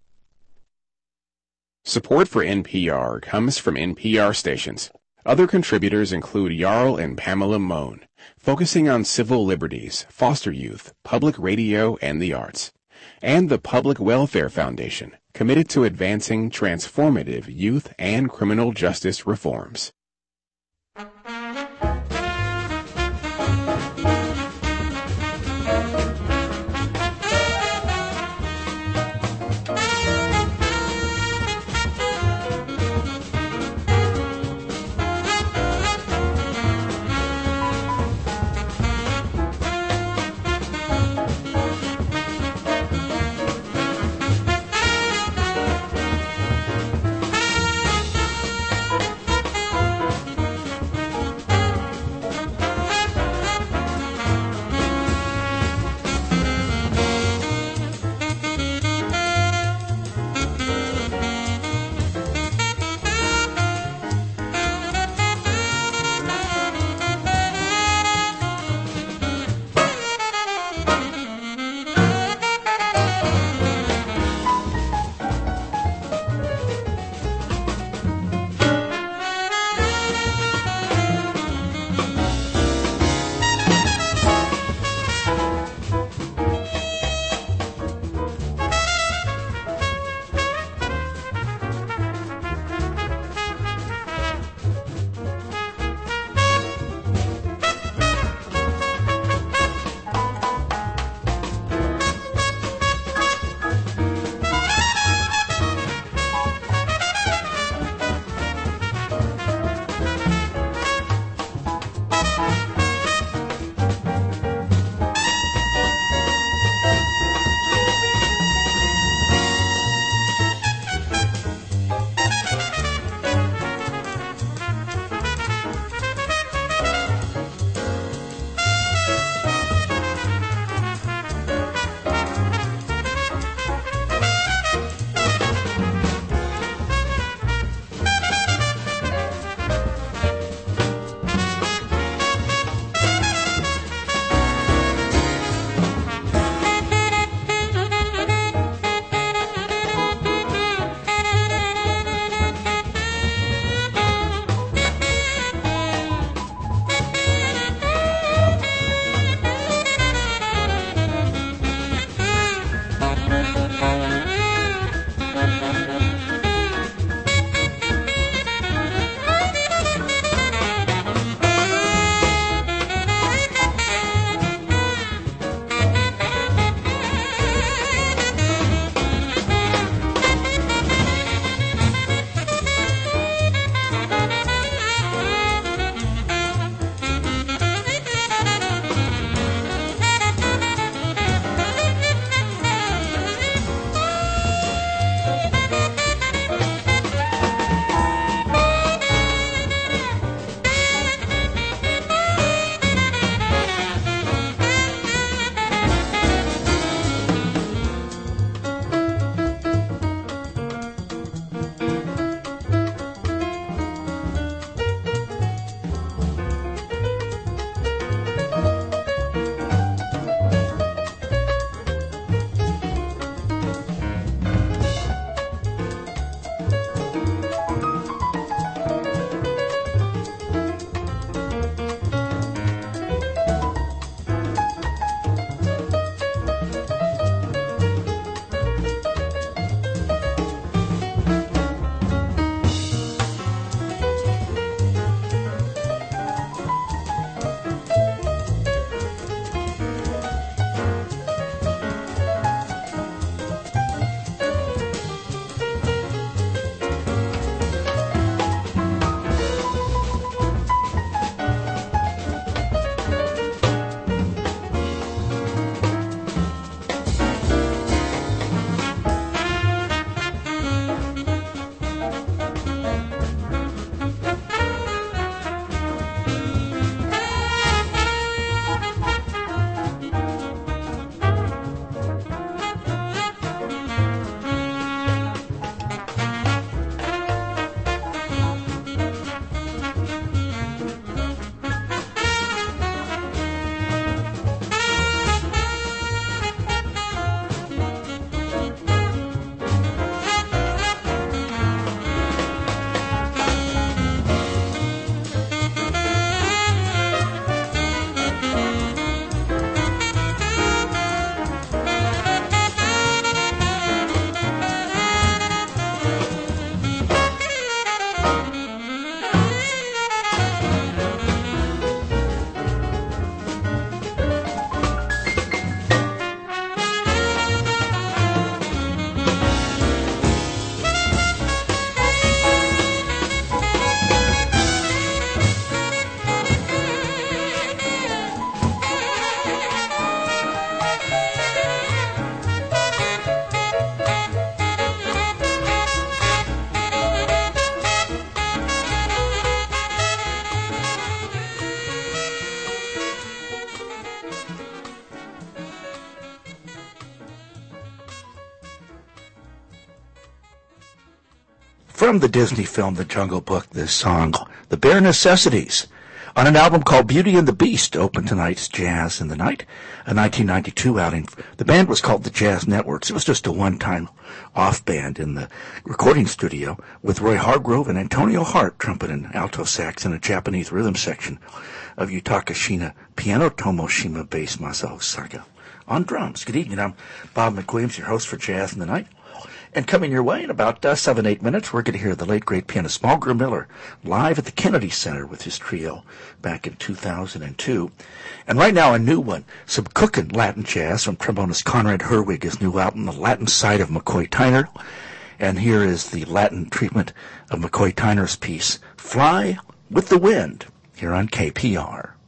Support for N P R comes from N P R stations. Other contributors include Jarl and Pamela Mohn, focusing on civil liberties, foster youth, public radio, and the arts. And the Public Welfare Foundation, committed to advancing transformative youth and criminal justice reforms. From the Disney film The Jungle Book, this song, The Bare Necessities, on an album called Beauty and the Beast, opened tonight's Jazz in the Night, a nineteen ninety-two outing. The band was called the Jazz Networks. It was just a one-time off band in the recording studio with Roy Hargrove and Antonio Hart, trumpet and alto sax, and a Japanese rhythm section of Yutaka Shina, piano, Tomoshima bass, Masao Saga on drums. Good evening. I'm Bob McWilliams, your host for Jazz in the Night. And coming your way in about uh, seven, eight minutes, we're going to hear the late, great pianist Mulgrew Miller live at the Kennedy Center with his trio back in two thousand two. And right now, a new one, some cooking Latin jazz from trombonist Conrad Herwig, his new album, The Latin Side of McCoy Tyner. And here is the Latin treatment of McCoy Tyner's piece, Fly with the Wind, here on K P R.